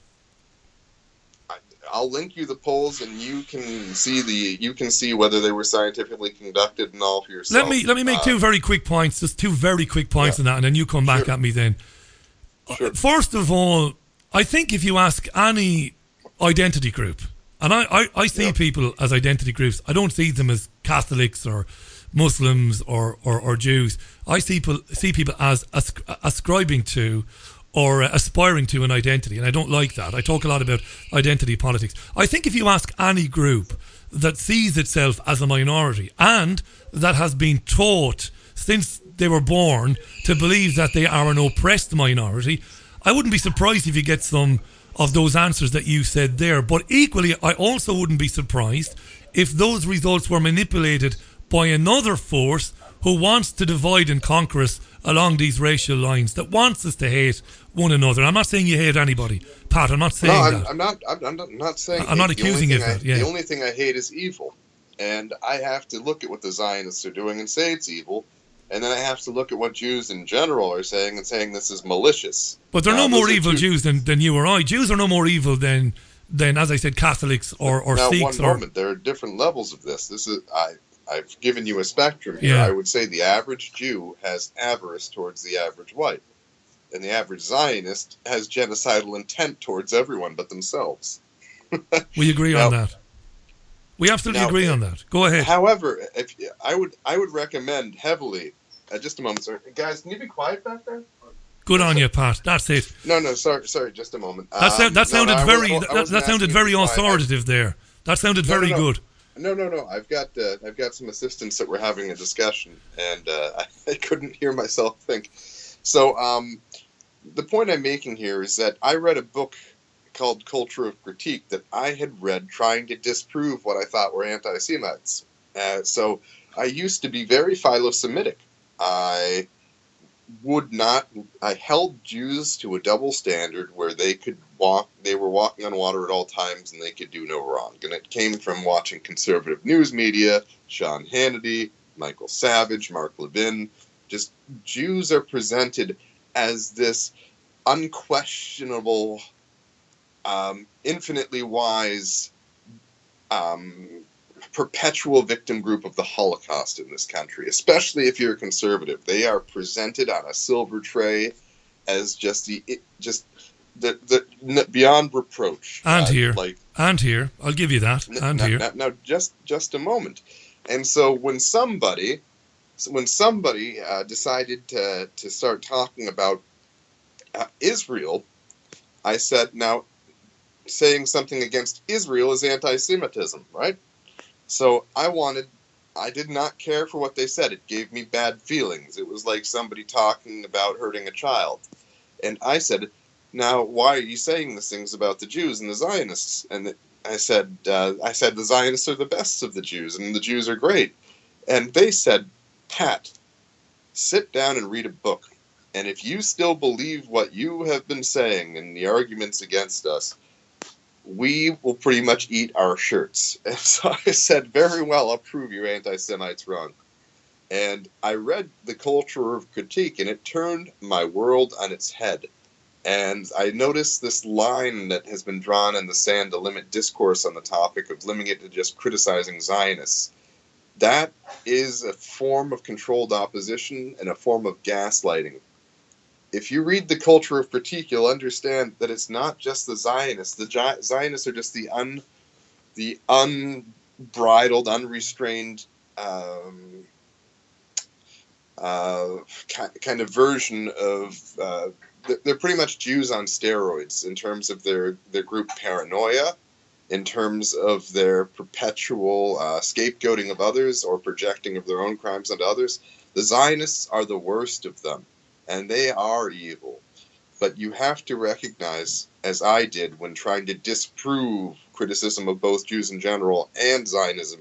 I'll link you the polls, and you can see the you can see whether they were scientifically conducted and all for yourself. Let me let me make uh, two very quick points, just two very quick points yeah. on that, and then you come back sure. at me then. Sure. First of all, I think if you ask any identity group, and I, I, I see yeah. people as identity groups, I don't see them as Catholics or Muslims or, or, or Jews. I see people see people as asc- ascribing to or uh, aspiring to an identity, and I don't like that. I talk a lot about identity politics. I think if you ask any group that sees itself as a minority and that has been taught since they were born to believe that they are an oppressed minority, I wouldn't be surprised if you get some of those answers that you said there. But equally, I also wouldn't be surprised if those results were manipulated by another force who wants to divide and conquer us along these racial lines, that wants us to hate one another. I'm not saying you hate anybody, Pat. I'm not saying no, I'm, that. I'm not. I'm, I'm not, not saying. I'm not accusing you of that. Yeah. The only thing I hate is evil, and I have to look at what the Zionists are doing and say it's evil, and then I have to look at what Jews in general are saying and saying this is malicious. But they're now, no more evil two, Jews than, than you or I. Jews are no more evil than than, as I said, Catholics or or now, Sikhs. One or, moment, there are different levels of this. This is I. I've given you a spectrum here. Yeah. I would say the average Jew has avarice towards the average white. And the average Zionist has genocidal intent towards everyone but themselves. We agree now, on that. We absolutely now, agree on that. Go ahead. However, if I would I would recommend heavily, uh, just a moment, sir. Guys, can you be quiet back there? Good on you, Pat. That's it. No, no, sorry, sorry, just a moment. That, sound, that um, sounded no, no, very I was, I that, that sounded very authoritative I, there. That sounded no, very no, no. good. No, no, no. I've got uh, I've got some assistants that were having a discussion, and uh, I, I couldn't hear myself think. So um, the point I'm making here is that I read a book called Culture of Critique that I had read trying to disprove what I thought were anti-Semites. Uh, so I used to be very philo-Semitic. I would not. I held Jews to a double standard where they could walk. They were walking on water at all times, and they could do no wrong. And it came from watching conservative news media, Sean Hannity, Michael Savage, Mark Levin. Just Jews are presented as this unquestionable, um, infinitely wise, um, perpetual victim group of the Holocaust in this country, especially if you're a conservative. They are presented on a silver tray as just the it, just the, the beyond reproach. And uh, here, like and here, I'll give you that. n- And now, here, now, now, just just a moment. And so when somebody, so when somebody uh, decided to to start talking about uh, Israel, I said, now saying something against Israel is anti-Semitism, right? So I wanted, I did not care for what they said. It gave me bad feelings. It was like somebody talking about hurting a child. And I said, now, why are you saying these things about the Jews and the Zionists? And I said, uh, I said the Zionists are the best of the Jews, and the Jews are great. And they said, Pat, sit down and read a book. And if you still believe what you have been saying in the arguments against us, we will pretty much eat our shirts. And so I said, very well, I'll prove you anti-Semites wrong. And I read The Culture of Critique, and it turned my world on its head. And I noticed this line that has been drawn in the sand to limit discourse on the topic of limiting it to just criticizing Zionists. That is a form of controlled opposition and a form of gaslighting. If you read The Culture of Critique, you'll understand that it's not just the Zionists. The Gi- Zionists are just the the unbridled, unrestrained um, uh, kind of version of. Uh, they're pretty much Jews on steroids in terms of their, their group paranoia, in terms of their perpetual uh, scapegoating of others or projecting of their own crimes onto others. The Zionists are the worst of them, and they are evil. But you have to recognize, as I did when trying to disprove criticism of both Jews in general and Zionism,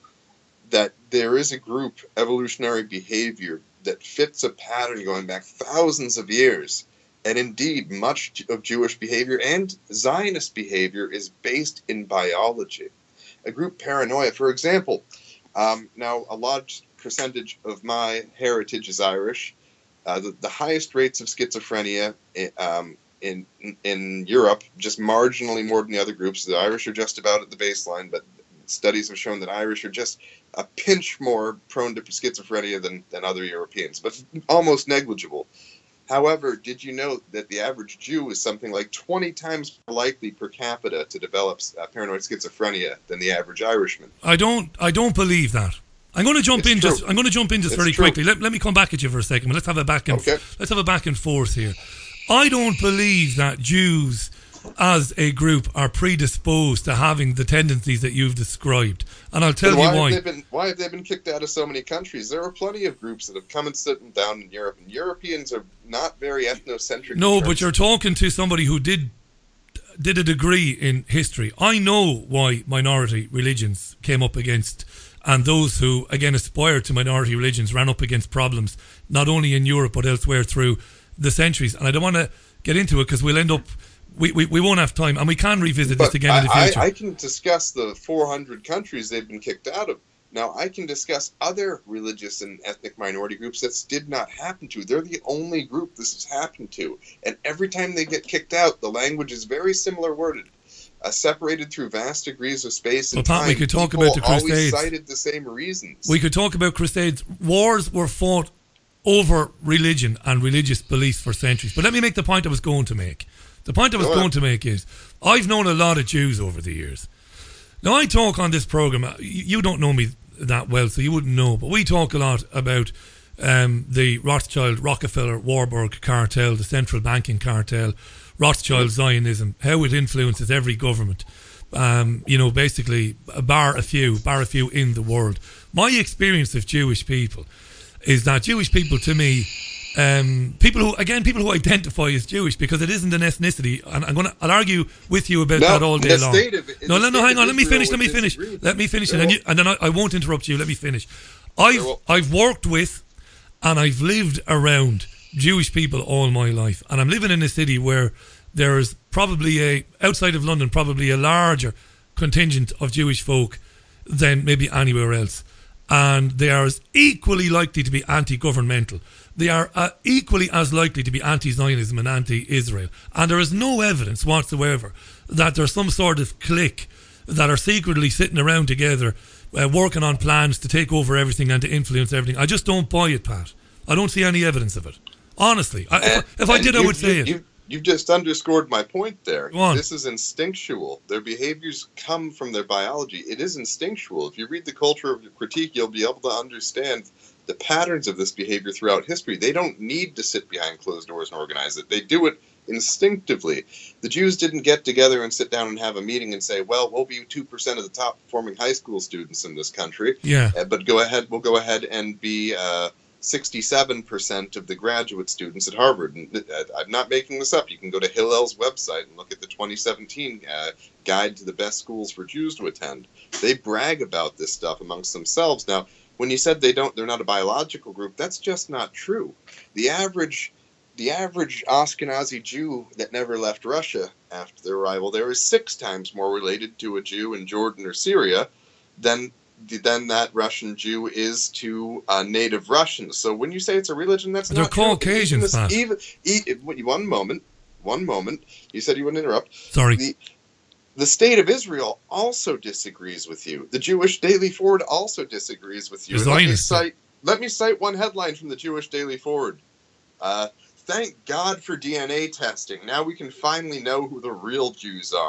that there is a group, evolutionary behavior, that fits a pattern going back thousands of years. And indeed, much of Jewish behavior and Zionist behavior is based in biology. A group paranoia, for example, um, now a large percentage of my heritage is Irish. Uh, the, the highest rates of schizophrenia um, in in Europe, just marginally more than the other groups. The Irish are just about at the baseline, but studies have shown that Irish are just a pinch more prone to schizophrenia than, than other Europeans, but almost negligible. However, did you know that the average Jew is something like twenty times more likely per capita to develop uh, paranoid schizophrenia than the average Irishman? I don't. I don't believe that. I'm going to jump It's in. true. Just. I'm going to jump in just It's very true. quickly. Let, let me come back at you for a second. But let's have a back and Okay. let's have a back and forth here. I don't believe that Jews, as a group, are predisposed to having the tendencies that you've described, and I'll tell Then you why why. Have they been, why have they been kicked out of so many countries? There are plenty of groups that have come and sit down in Europe, and Europeans are not very ethnocentric. No, in but terms you're talking to somebody who did did a degree in history. I know why minority religions came up against, and those who, again, aspired to minority religions ran up against problems, not only in Europe but elsewhere through the centuries. And I don't want to get into it because we'll end up, we, we, we won't have time, and we can revisit this But again in the I, future. I, I can discuss the four hundred countries they've been kicked out of. Now, I can discuss other religious and ethnic minority groups that did not happen to. They're the only group this has happened to. And every time they get kicked out, the language is very similar worded. Uh, separated through vast degrees of space and Well, Pat, time. we could talk People about the always Crusades. cited the same reasons. We could talk about crusades. Wars were fought over religion and religious beliefs for centuries. But let me make the point I was going to make. The point I was Go going on. to make is, I've known a lot of Jews over the years. Now, I talk on this program, uh, you you don't know me that well, so you wouldn't know, but we talk a lot about um, the Rothschild, Rockefeller, Warburg cartel, the central banking cartel, Rothschild Zionism, how it influences every government. Um, you know, basically, bar a few, bar a few in the world. My experience of Jewish people is that Jewish people, to me, um, people who, again, people who identify as Jewish, because it isn't an ethnicity, and I'm gonna, I'll argue with you about No, that all day the long. state of- no, the no, no, state hang of on, let me Israel finish, let me would finish, disagree. let me finish, Very and then, well. you, and then I, I won't interrupt you. Let me finish. I've, well. I've worked with, and I've lived around Jewish people all my life, and I'm living in a city where there's probably a, outside of London, probably a larger contingent of Jewish folk than maybe anywhere else. And they are as equally likely to be anti-governmental. They are uh, equally as likely to be anti-Zionism and anti-Israel. And there is no evidence whatsoever that there's some sort of clique that are secretly sitting around together uh, working on plans to take over everything and to influence everything. I just don't buy it, Pat. I don't see any evidence of it. Honestly. I, And- if, if I and did, I you- would say you, it. You, you've just underscored my point there. Go on. This is instinctual. Their behaviors come from their biology. It is instinctual. If you read the Culture of Critique, you'll be able to understand the patterns of this behavior throughout history. They don't need to sit behind closed doors and organize it. They do it instinctively. The Jews didn't get together and sit down and have a meeting and say, well, we'll be two percent of the top performing high school students in this country. Yeah. Uh, but go ahead, we'll go ahead and be uh, sixty-seven percent of the graduate students at Harvard. And uh, I'm not making this up. You can go to Hillel's website and look at the twenty seventeen uh, guide to the best schools for Jews to attend. They brag about this stuff amongst themselves. Now, when you said they don't, they're not a biological group, that's just not true. The average, the average Ashkenazi Jew that never left Russia after their arrival there is six times more related to a Jew in Jordan or Syria than than that Russian Jew is to uh, native Russians. So when you say it's a religion, that's They're not true. Caucasians, Even Pat. this- Even, even, one moment, one moment. You said you wouldn't interrupt. Sorry. The, the state of Israel also disagrees with you. The Jewish Daily Forward also disagrees with you. The And let me Zionists. cite let me cite one headline from the Jewish Daily Forward. Uh, Thank God for D N A testing. Now we can finally know who the real Jews are.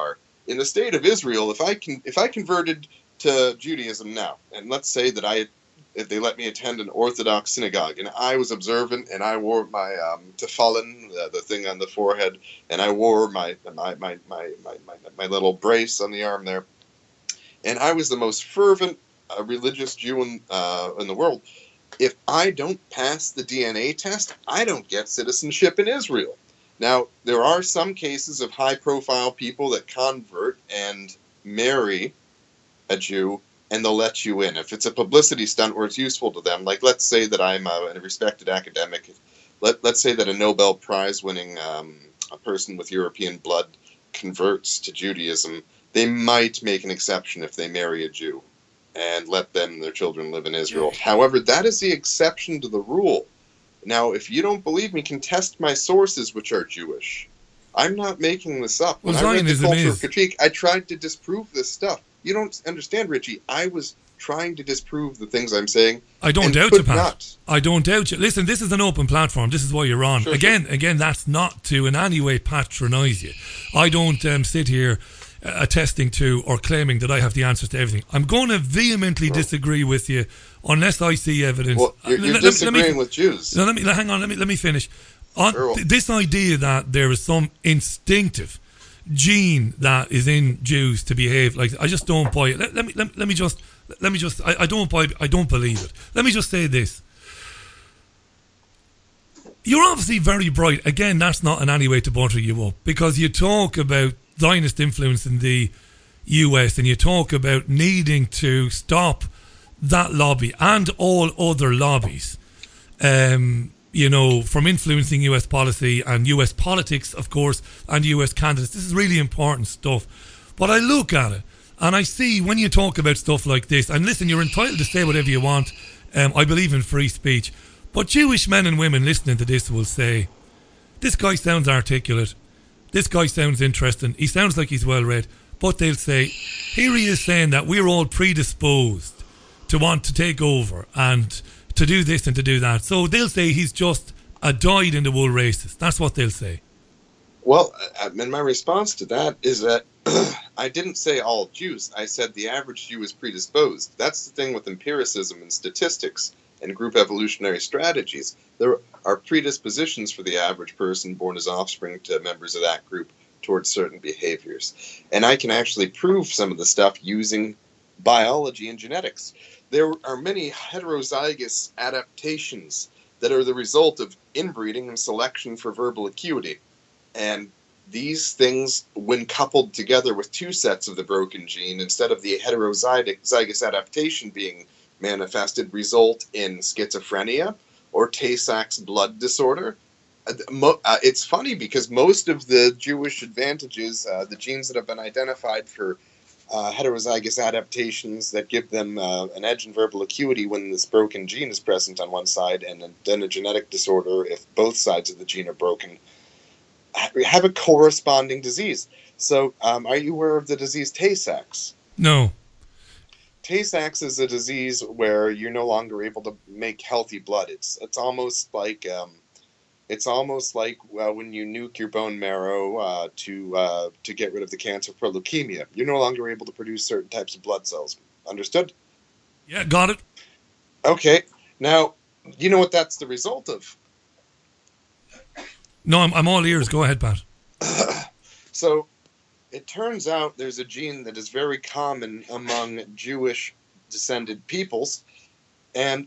in the state of Israel, if I can, if I converted to Judaism now, and let's say that I, if they let me attend an Orthodox synagogue, and I was observant, and I wore my um, tefillin, the, the thing on the forehead, and I wore my my, my my my my my little brace on the arm there, and I was the most fervent uh, religious Jew in, uh, in the world. If I don't pass the D N A test, I don't get citizenship in Israel. Now, there are some cases of high-profile people that convert and marry a Jew, and they'll let you in. If it's a publicity stunt where it's useful to them, like let's say that I'm a, a respected academic, let, let's say that a Nobel Prize-winning um, a person with European blood converts to Judaism, they might make an exception if they marry a Jew and let them and their children live in Israel. However, that is the exception to the rule. Now, if you don't believe me, contest my sources, which are Jewish. I'm not making this up. When Well, I read the Zionism Culture is- of Critique, I tried to disprove this stuff. You don't understand, Richie. I was trying to disprove the things I'm saying. I don't and doubt could you, Pat. not. I don't doubt you. Listen, this is an open platform. This is why you're on. Sure, again, again, that's not to in any way patronise you. I don't um, sit here uh, attesting to or claiming that I have the answers to everything. I'm going to vehemently disagree with you unless I see evidence. Well, you're, Uh, you're let- let me- disagreeing let me, with Jews. No, let me hang on. Let me let me finish. On Sure. th- this idea that there is some instinctive gene that is in Jews to behave like, I just don't buy it. Let, let me let, let me just let me just I, I don't buy I don't believe it. Let me just say this. You're obviously very bright. Again, that's not in any way to butter you up, because you talk about Zionist influence in the U S and you talk about needing to stop that lobby and all other lobbies, um, you know, from influencing U S policy and U S politics, of course, and U S candidates. This is really important stuff. But I look at it and I see when you talk about stuff like this, and listen, you're entitled to say whatever you want. Um, I believe in free speech. But Jewish men and women listening to this will say, this guy sounds articulate. This guy sounds interesting. He sounds like he's well read. But they'll say, here he is saying that we're all predisposed to want to take over and to do this and to do that. So they'll say he's just a dyed-in-the-wool racist. That's what they'll say. Well, I- and my response to that is that I didn't say all Jews. I said the average Jew is predisposed. That's the thing with empiricism and statistics and group evolutionary strategies. There are predispositions for the average person born as offspring to members of that group towards certain behaviors. And I can actually prove some of the stuff using biology and genetics. There are many heterozygous adaptations that are the result of inbreeding and selection for verbal acuity. And these things, when coupled together with two sets of the broken gene, instead of the heterozygous adaptation being manifested, result in schizophrenia or Tay-Sachs blood disorder. Uh, mo- uh, it's funny because most of the Jewish advantages, uh, the genes that have been identified for uh, heterozygous adaptations that give them uh, an edge in verbal acuity when this broken gene is present on one side, and then a genetic disorder if both sides of the gene are broken, have a corresponding disease. So, um, are you aware of the disease Tay-Sachs? No. Tay-Sachs is a disease where you're no longer able to make healthy blood. It's it's almost like um, it's almost like uh, when you nuke your bone marrow uh, to uh, to get rid of the cancer for leukemia. You're no longer able to produce certain types of blood cells. Understood? Yeah, got it. Okay. Now, you know what that's the result of? No, I'm, I'm all ears. Go ahead, Pat. So, it turns out there's a gene that is very common among Jewish descended peoples, and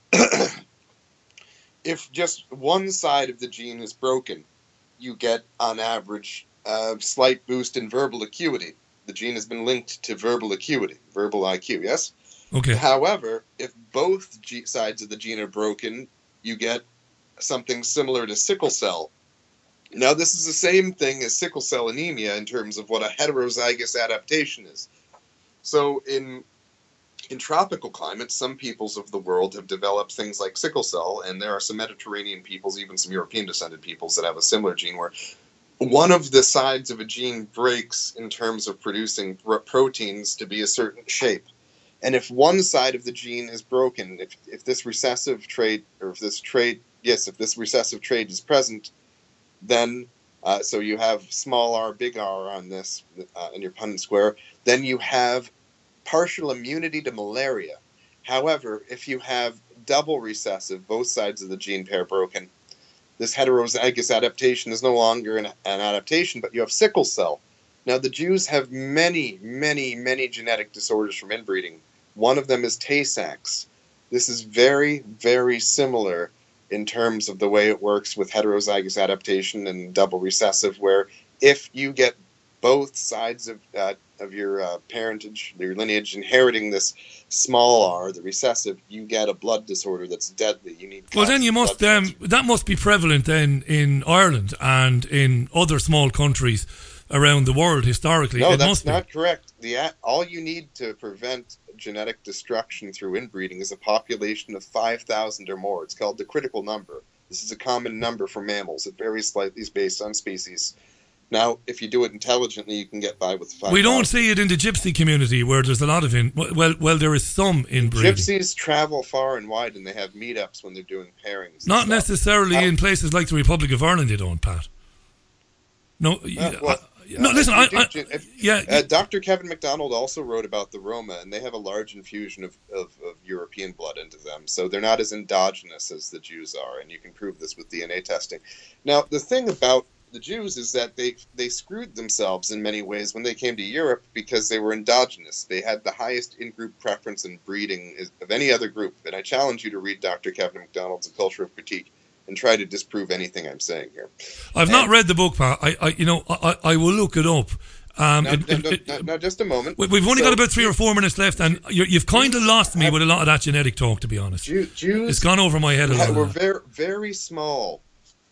if just one side of the gene is broken, you get, on average, a slight boost in verbal acuity. The gene has been linked to verbal acuity, verbal I Q, yes? Okay. However, if both G- sides of the gene are broken, you get something similar to sickle cell. Now, this is the same thing as sickle cell anemia in terms of what a heterozygous adaptation is. So, in in tropical climates, some peoples of the world have developed things like sickle cell, and there are some Mediterranean peoples, even some European-descended peoples, that have a similar gene where one of the sides of a gene breaks in terms of producing pro- proteins to be a certain shape. And if one side of the gene is broken, if, if this recessive trait, or if this trait, yes, if this recessive trait is present, then Uh, so you have small r, big R on this uh, in your Punnett square. Then you have partial immunity to malaria. However, if you have double recessive, both sides of the gene pair broken, this heterozygous adaptation is no longer an, an adaptation, but you have sickle cell. Now, the Jews have many, many, many genetic disorders from inbreeding. One of them is Tay-Sachs. This is very, very similar in terms of the way it works with heterozygous adaptation and double recessive, where if you get both sides of uh, of your uh, parentage, your lineage, inheriting this small r, the recessive, you get a blood disorder that's deadly. You need. Well, then you must um, that must be prevalent then in Ireland and in other small countries around the world historically. No, it that's must not be. correct. The all you need to prevent genetic destruction through inbreeding is a population of five thousand or more. It's called the critical number. This is a common number for mammals. It varies slightly based on species. Now, if you do it intelligently, you can get by with five. We don't see it in the gypsy community where there's a lot of in. Well, well, there is some inbreeding. Gypsies travel far and wide, and they have meetups when they're doing pairings. Not stuff. necessarily Now, in places like the Republic of Ireland. They don't, Pat. No, Uh, you- well, I- no. uh, Listen, if I, you do I, gen- if- yeah. uh, Doctor Kevin MacDonald also wrote about the Roma, and they have a large infusion of, of, of European blood into them, so they're not as endogenous as the Jews are, and you can prove this with D N A testing. Now, the thing about the Jews is that they they screwed themselves in many ways when they came to Europe because they were endogenous. They had the highest in-group preference in breeding of any other group, and I challenge you to read Doctor Kevin MacDonald's A Culture of Critique and try to disprove anything I'm saying here. I've And- not read the book, Pat. I, I you know, I, I will look it up. Um, Now, it- now, it- now, it- now, now, just a moment. we- we've only So, got about three or four minutes left, and you, you've kind of lost me with a lot of that genetic talk, to be honest. Jew, Jews It's gone over my head a had- lot. were very, very small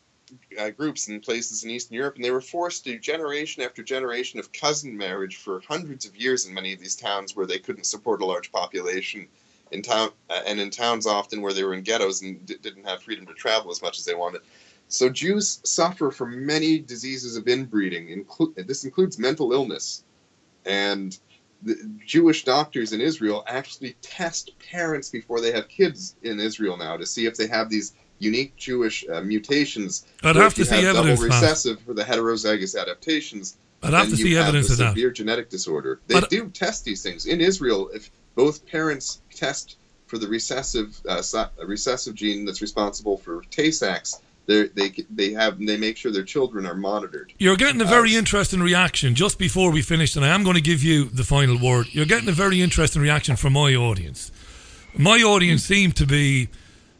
uh, groups in places in Eastern Europe, and they were forced to generation after generation of cousin marriage for hundreds of years in many of these towns where they couldn't support a large population. In town uh, and in towns often where they were in ghettos and d- didn't have freedom to travel as much as they wanted. So Jews suffer from many diseases of inbreeding. Inclu- this includes mental illness, and the Jewish doctors in Israel actually test parents before they have kids in Israel now to see if they have these unique Jewish uh, mutations. I'd where have if to you see have evidence, double Pat. recessive for the heterozygous adaptations. I'd have then to you see have evidence a of that. severe genetic disorder. They But- do test these things in Israel. If both parents test for the recessive uh, si- recessive gene that's responsible for Tay-Sachs, they they they have they make sure their children are monitored. You're getting a very Uh, interesting reaction just before we finish, and I am going to give you the final word. You're getting a very interesting reaction from my audience. My audience seem to be,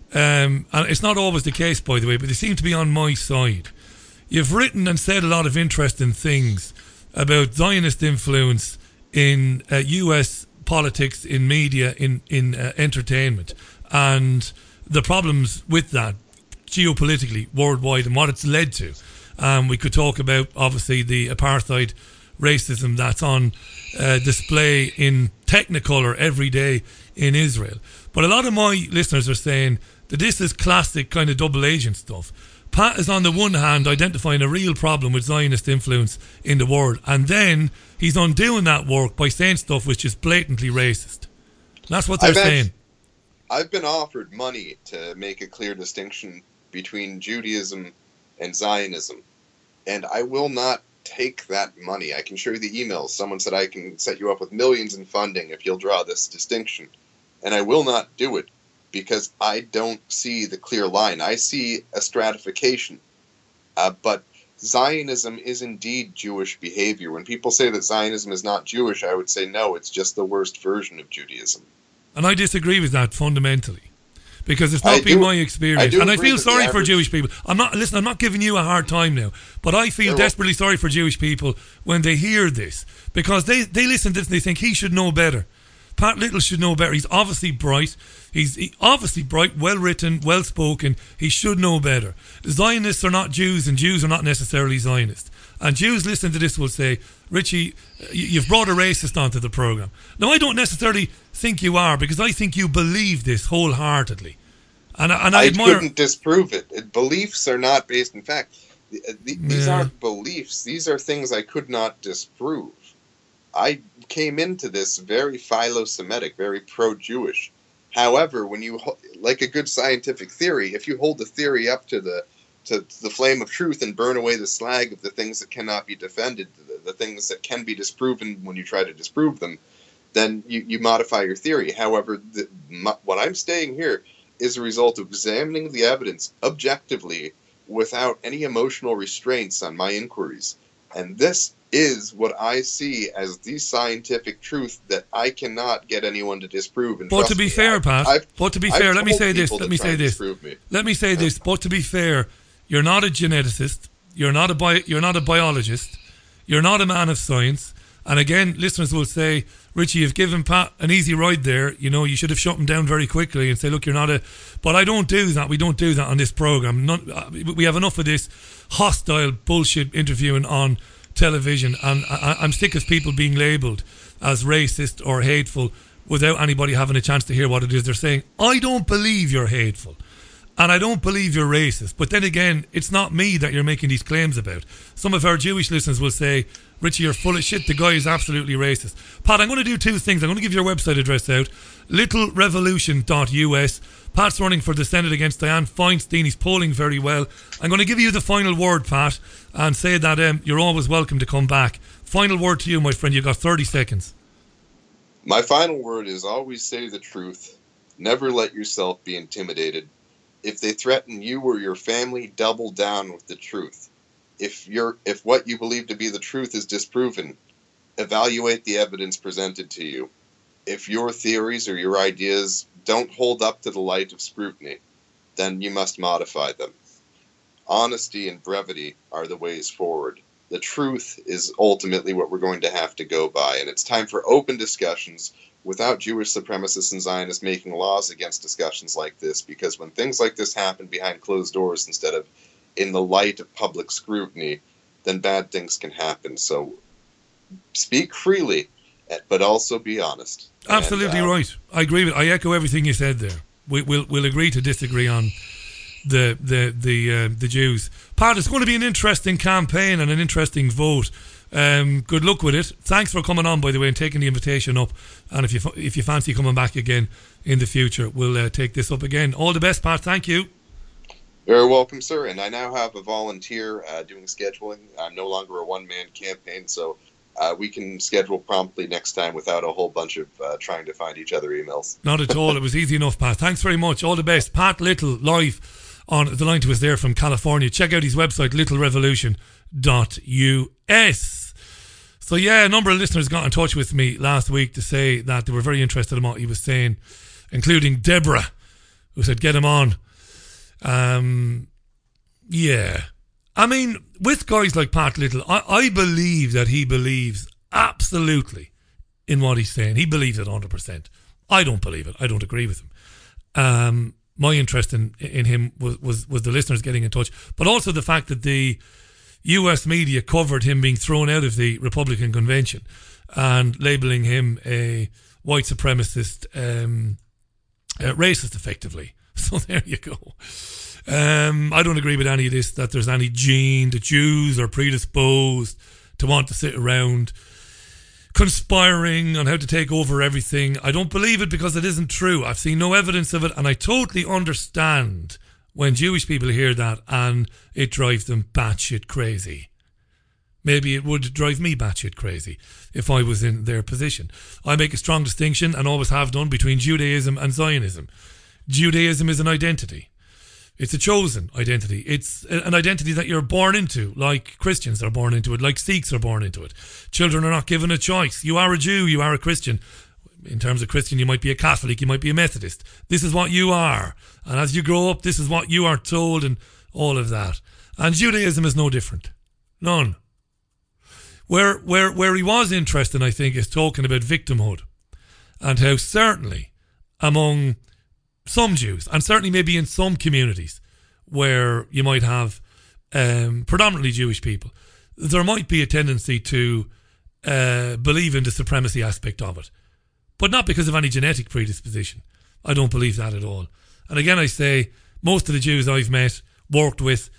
um, and it's not always the case, by the way, but they seem to be on my side. You've written and said a lot of interesting things about Zionist influence in uh, U S politics, in media, in in uh, entertainment, and the problems with that geopolitically worldwide and what it's led to. Um, we could talk about obviously the apartheid racism that's on uh, display in Technicolor every day in Israel. But a lot of my listeners are saying that this is classic kind of double agent stuff. Pat is on the one hand identifying a real problem with Zionist influence in the world, and then he's undoing that work by saying stuff which is blatantly racist. That's what they're I've act- saying. I've been offered money to make a clear distinction between Judaism and Zionism, and I will not take that money. I can show you the emails. Someone said I can set you up with millions in funding if you'll draw this distinction, and I will not do it because I don't see the clear line. I see a stratification, uh, but Zionism is indeed Jewish behavior. When people say that Zionism is not Jewish, I would say no, it's just the worst version of Judaism. And I disagree with that fundamentally, because it's I not been do- my experience, I do and I agree feel that the sorry for average- Jewish people. I'm not listen. I'm not giving you a hard time now, but I feel Very well. desperately sorry for Jewish people when they hear this, because they they listen to this and they think he should know better. Pat Little should know better. He's obviously bright. He's he, obviously bright, well written, well spoken. He should know better. Zionists are not Jews, and Jews are not necessarily Zionists. And Jews listening to this will say, Richie, you- you've brought a racist onto the program. Now, I don't necessarily think you are, because I think you believe this wholeheartedly. And, I- and I, I admire... couldn't disprove it. It- Beliefs are not based in fact. The- the- These Yeah. aren't beliefs. These are things I could not disprove. I came into this very philo-Semitic, very pro-Jewish. However, when you, ho- like a good scientific theory, if you hold the theory up to the to, to the flame of truth and burn away the slag of the things that cannot be defended, the, the things that can be disproven when you try to disprove them, then you, you modify your theory. However, the, my, what I'm saying here is a result of examining the evidence objectively without any emotional restraints on my inquiries. And this is what I see as the scientific truth that I cannot get anyone to disprove. And but to be me, fair, I, Pat, I've, but to be I've fair, let me told say this, people let to me try say and this, disprove me. let me say this, but to be fair, you're not a geneticist, you're not a bio, you're not a biologist, you're not a man of science, and again, listeners will say, Richie, you've given Pat an easy ride there, you know, you should have shut him down very quickly and say, look, you're not a, but I don't do that, we don't do that on this programme. None, we have enough of this hostile bullshit interviewing on television, and I, I'm sick of people being labelled as racist or hateful without anybody having a chance to hear what it is they're saying. I don't believe you're hateful, and I don't believe you're racist, but then again, it's not me that you're making these claims about. Some of our Jewish listeners will say, Richie, you're full of shit, the guy is absolutely racist. Pat, I'm going to do two things. I'm going to give your website address out, little revolution dot U S. Pat's running for the Senate against Dianne Feinstein. He's polling very well. I'm going to give you the final word, Pat, and say that um, you're always welcome to come back. Final word to you, my friend. You've got thirty seconds. My final word is always say the truth. Never let yourself be intimidated. If they threaten you or your family, double down with the truth. If you're, if what you believe to be the truth is disproven, evaluate the evidence presented to you. If your theories or your ideas don't hold up to the light of scrutiny, then you must modify them. Honesty and brevity are the ways forward. The truth is ultimately what we're going to have to go by, and it's time for open discussions without Jewish supremacists and Zionists making laws against discussions like this, because when things like this happen behind closed doors instead of in the light of public scrutiny, then bad things can happen. So speak freely, but also be honest. Absolutely and, uh, right. I agree with. I echo everything you said there. We, we'll we'll agree to disagree on the the the uh, the Jews. Pat, it's going to be an interesting campaign and an interesting vote. Um, good luck with it. Thanks for coming on, by the way, and taking the invitation up. And if you if you fancy coming back again in the future, we'll uh, take this up again. All the best, Pat. Thank you. You're welcome, sir. And I now have a volunteer uh, doing scheduling. I'm no longer a one-man campaign, so uh, we can schedule promptly next time without a whole bunch of uh, trying to find each other emails. Not at all. It was easy enough, Pat. Thanks very much. All the best. Pat Little, live on the line to us there from California. Check out his website, little revolution dot U S. So, yeah, a number of listeners got in touch with me last week to say that they were very interested in what he was saying, including Deborah, who said, get him on. Um, yeah. I mean, with guys like Pat Little, I, I believe that he believes absolutely in what he's saying. He believes it one hundred percent. I don't believe it. I don't agree with him. Um, my interest in, in him was, was, was the listeners getting in touch, but also the fact that the U S media covered him being thrown out of the Republican convention and labelling him a white supremacist, um, uh, racist, effectively. So there you go. Um, I don't agree with any of this, that there's any gene that Jews are predisposed to want to sit around conspiring on how to take over everything. I don't believe it because it isn't true. I've seen no evidence of it, and I totally understand when Jewish people hear that and it drives them batshit crazy. Maybe it would drive me batshit crazy if I was in their position. I make a strong distinction, and always have done, between Judaism and Zionism. Judaism is an identity. It's a chosen identity. It's an identity that you're born into, like Christians are born into it, like Sikhs are born into it. Children are not given a choice. You are a Jew, you are a Christian. In terms of Christian, you might be a Catholic, you might be a Methodist. This is what you are. And as you grow up, this is what you are told, and all of that. And Judaism is no different. None. Where, where, where he was interested, I think, is talking about victimhood, and how certainly among some Jews, and certainly maybe in some communities where you might have um, predominantly Jewish people, there might be a tendency to uh, believe in the supremacy aspect of it, but not because of any genetic predisposition. I don't believe that at all. And again, I say, most of the Jews I've met, worked with,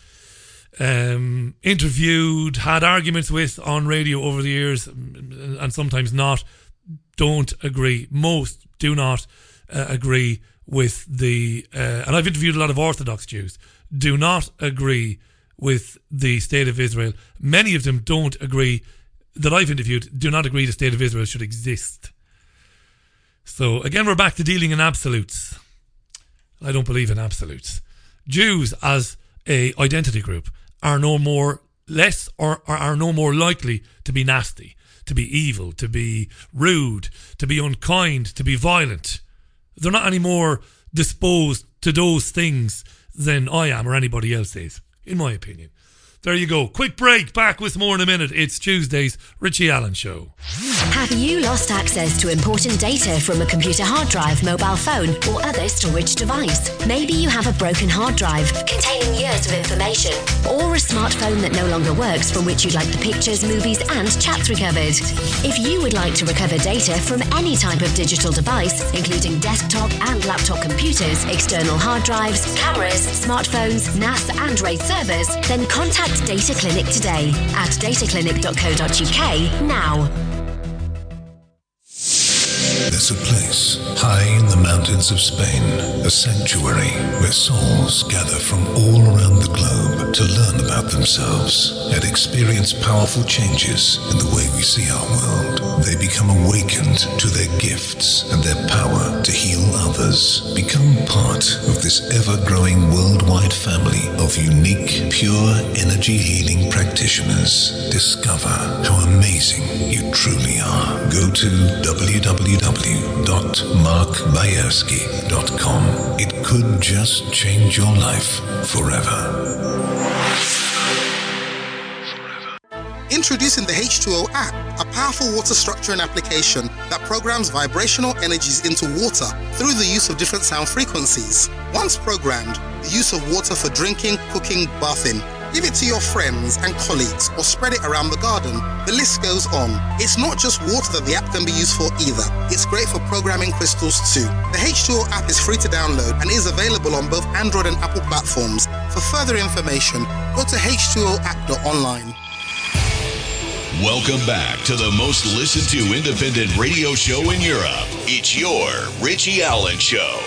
um, interviewed, had arguments with on radio over the years, and sometimes not, don't agree. Most do not uh, agree with the, uh, and I've interviewed a lot of Orthodox Jews, do not agree with the State of Israel. Many of them don't agree, that I've interviewed, do not agree the State of Israel should exist. So again, we're back to dealing in absolutes. I don't believe in absolutes. Jews as a identity group are no more less or, or are no more likely to be nasty, to be evil, to be rude, to be unkind, to be violent. They're not any more disposed to those things than I am or anybody else is, in my opinion. There you go. Quick break. Back with more in a minute. It's Tuesday's Richie Allen Show. Have you lost access to important data from a computer hard drive, mobile phone, or other storage device? Maybe you have a broken hard drive containing years of information, or a smartphone that no longer works from which you'd like the pictures, movies, and chats recovered. If you would like to recover data from any type of digital device, including desktop and laptop computers, external hard drives, cameras, smartphones, N A S, and RAID servers, then contact Data Clinic today at data clinic dot co dot uk now. There's a place high in the mountains of Spain, a sanctuary where souls gather from all around the globe to learn about themselves and experience powerful changes in the way we see our world. They become awakened to their gifts and their power to heal others. Become part of this ever-growing worldwide family of unique, pure energy healing practitioners. Discover how amazing you truly are. Go to w w w dot mark bayersky dot com. It could just change your life forever. Introducing the H two O app, a powerful water structuring application that programs vibrational energies into water through the use of different sound frequencies. Once programmed, the use of water for drinking, cooking, bathing. Give it to your friends and colleagues or spread it around the garden. The list goes on. It's not just water that the app can be used for either. It's great for programming crystals too. The H two O app is free to download and is available on both Android and Apple platforms. For further information, go to h two o app dot online. Welcome back to the most listened to independent radio show in Europe. It's your Richie Allen Show.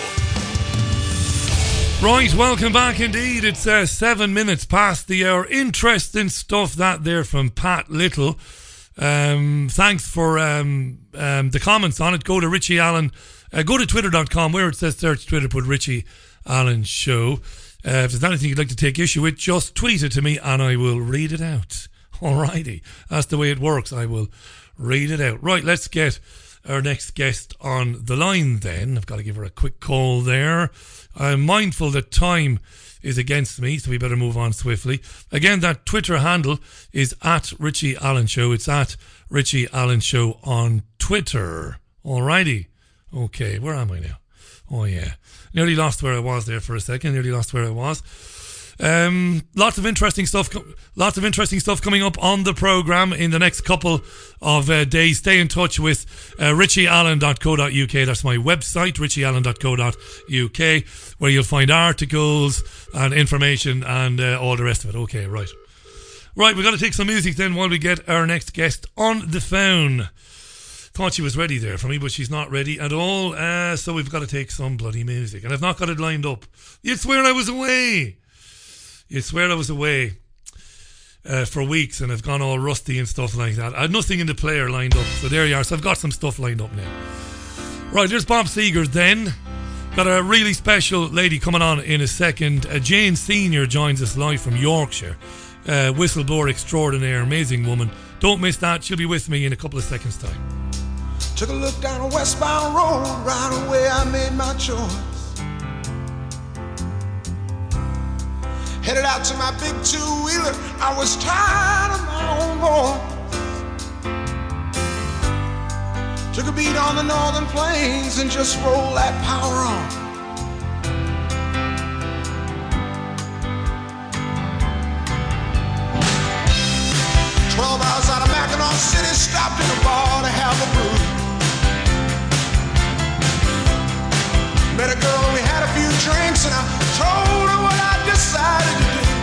Right, welcome back indeed. It's uh, seven minutes past the hour. Interesting stuff that there from Pat Little. Um, thanks for um, um, the comments on it. Go to Richie Allen. Uh, go to twitter dot com where it says search Twitter, put Richie Allen Show. Uh, if there's anything you'd like to take issue with, just tweet it to me and I will read it out. Alrighty, that's the way it works. I will read it out. Right, let's get our next guest on the line then. I've got to give her a quick call there. I'm mindful that time is against me, so we better move on swiftly. Again, that Twitter handle is at Richie Allen Show. It's at Richie Allen Show on Twitter. Alrighty. Okay, where am I now? Oh, yeah. Nearly lost where I was there for a second. Nearly lost where I was. Um, lots of interesting stuff. Lots of interesting stuff coming up on the program in the next couple of uh, days. Stay in touch with uh, richie allen dot co dot uk. That's my website, richie allen dot co dot uk, where you'll find articles and information and uh, all the rest of it. Okay, right, right. We've got to take some music then while we get our next guest on the phone. Thought she was ready there for me, but she's not ready at all. Uh, so we've got to take some bloody music, and I've not got it lined up. You'd swear I was away. You swear I was away uh, for weeks and I've gone all rusty and stuff like that. I had nothing in the player lined up, so there you are. So I've got some stuff lined up now. Right, there's Bob Seger then. Got a really special lady coming on in a second. Uh, Jane Senior joins us live from Yorkshire. Uh, whistleblower extraordinaire, amazing woman. Don't miss that. She'll be with me in a couple of seconds' time. Took a look down a westbound road. Right away I made my choice. Headed out to my big two-wheeler. I was tired of my own voice. Took a beat on the northern plains and just rolled that power on. Twelve hours out of Mackinac City, stopped in a bar to have a brew. Met a girl and we had a few drinks and I told her what I decided to do.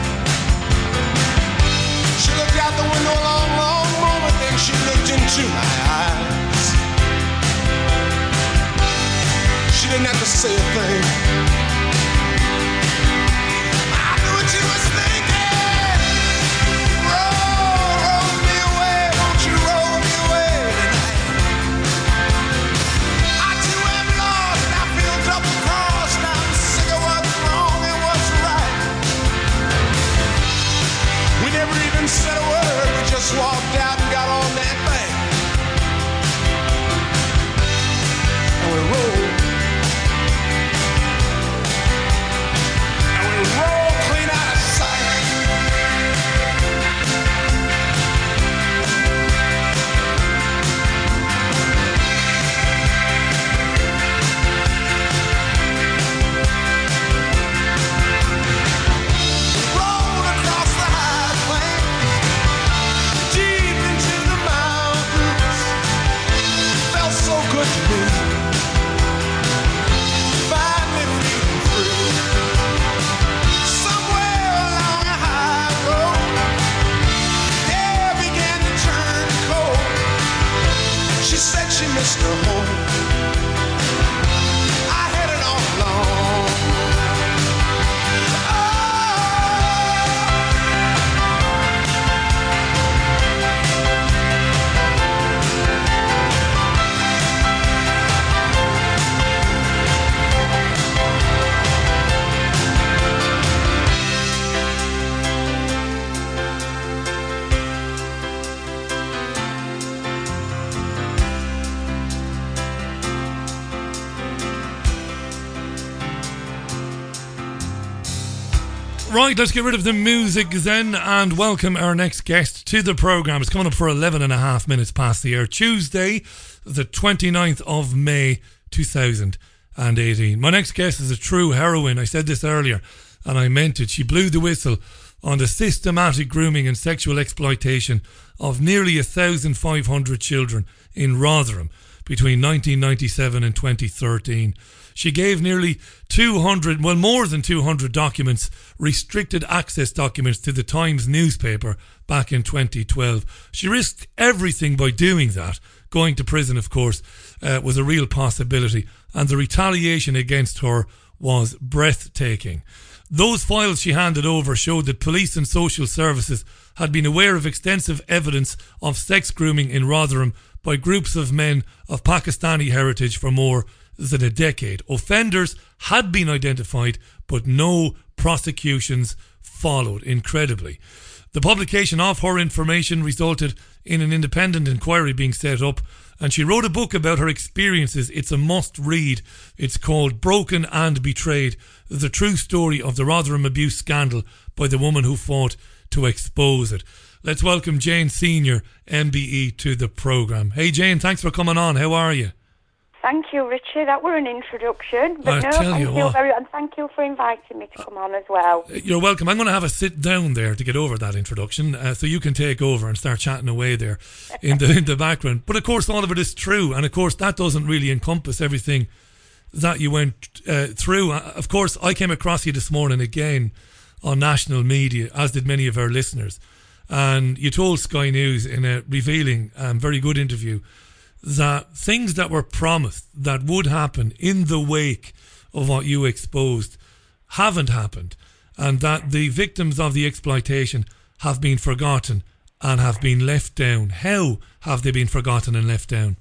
She looked out the window a long, long moment, then she looked into my eyes. She didn't have to say a thing. I knew she missed her home. I had it all along. Right, let's get rid of the music then and welcome our next guest to the programme. It's coming up for eleven and a half minutes past the hour. Tuesday, the twenty-ninth of May, two thousand eighteen. My next guest is a true heroine. I said this earlier and I meant it. She blew the whistle on the systematic grooming and sexual exploitation of nearly one thousand five hundred children in Rotherham between nineteen ninety-seven and twenty thirteen. She gave nearly two hundred, well, more than two hundred documents, restricted access documents to the Times newspaper back in twenty twelve. She risked everything by doing that. Going to prison, of course, uh, was a real possibility, and the retaliation against her was breathtaking. Those files she handed over showed that police and social services had been aware of extensive evidence of sex grooming in Rotherham by groups of men of Pakistani heritage for more than a decade. Offenders had been identified, but no prosecutions followed, incredibly. The publication of her information resulted in an independent inquiry being set up, and she wrote a book about her experiences. It's a must-read. It's called Broken and Betrayed, the true story of the Rotherham abuse scandal by the woman who fought to expose it. Let's welcome Jane Senior, M B E, to the programme. Hey Jane, thanks for coming on. How are you? Thank you, Richie. That were an introduction. But I no, tell thank you you what. very and thank you for inviting me to come on as well. You're welcome. I'm going to have a sit down there to get over that introduction, uh, so you can take over and start chatting away there in the in the background. But of course, all of it is true, and of course, that doesn't really encompass everything that you went uh, through. Uh, of course, I came across you this morning again on national media, as did many of our listeners, and you told Sky News in a revealing, um, very good interview that things that were promised that would happen in the wake of what you exposed haven't happened, and that the victims of the exploitation have been forgotten and have been left down. How have they been forgotten and left down?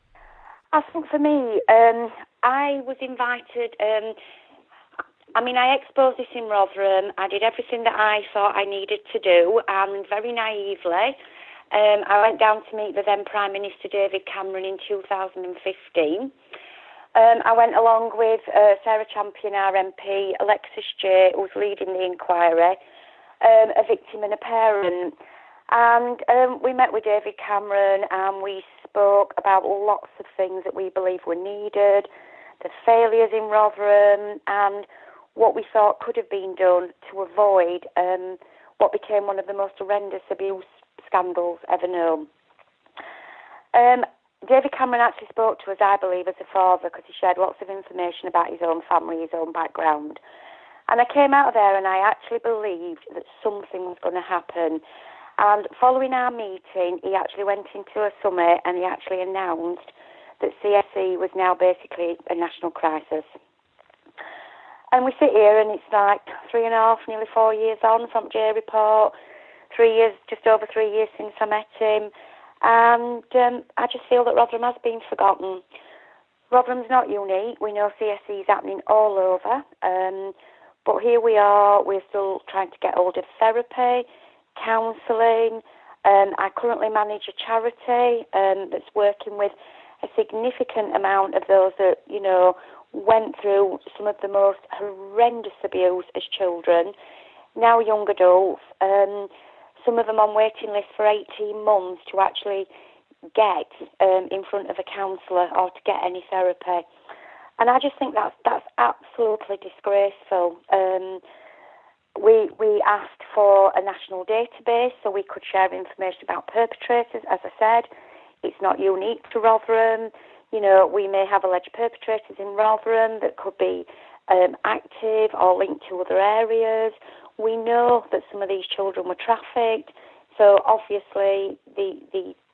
I think for me, um, I was invited. Um, I mean, I exposed this in Rotherham. I did everything that I thought I needed to do, and very naively, Um, I went down to meet the then Prime Minister David Cameron in two thousand fifteen. Um, I went along with uh, Sarah Champion, our M P, Alexis Jay, who was leading the inquiry, um, a victim and a parent. And um, we met with David Cameron and we spoke about lots of things that we believe were needed, the failures in Rotherham, and what we thought could have been done to avoid um, what became one of the most horrendous abuse scandals ever known. Um, David Cameron actually spoke to us, I believe, as a father, because he shared lots of information about his own family, his own background. And I came out of there and I actually believed that something was going to happen. And following our meeting, he actually went into a summit and he actually announced that C S E was now basically a national crisis. And we sit here and it's like three and a half, nearly four years on from J Report, three years, just over three years since I met him. And um, I just feel that Rotherham has been forgotten. Rotherham's not unique. We know C S E is happening all over. Um, but here we are, we're still trying to get hold of therapy, counselling. Um, I currently manage a charity um, that's working with a significant amount of those that, you know, went through some of the most horrendous abuse as children, now young adults. Um, some of them on waiting lists for eighteen months to actually get um, in front of a counsellor or to get any therapy. And I just think that's that's absolutely disgraceful. Um, we we asked for a national database so we could share information about perpetrators. As I said, it's not unique to Rotherham. You know, we may have alleged perpetrators in Rotherham that could be um, active or linked to other areas. We know that some of these children were trafficked, so obviously the the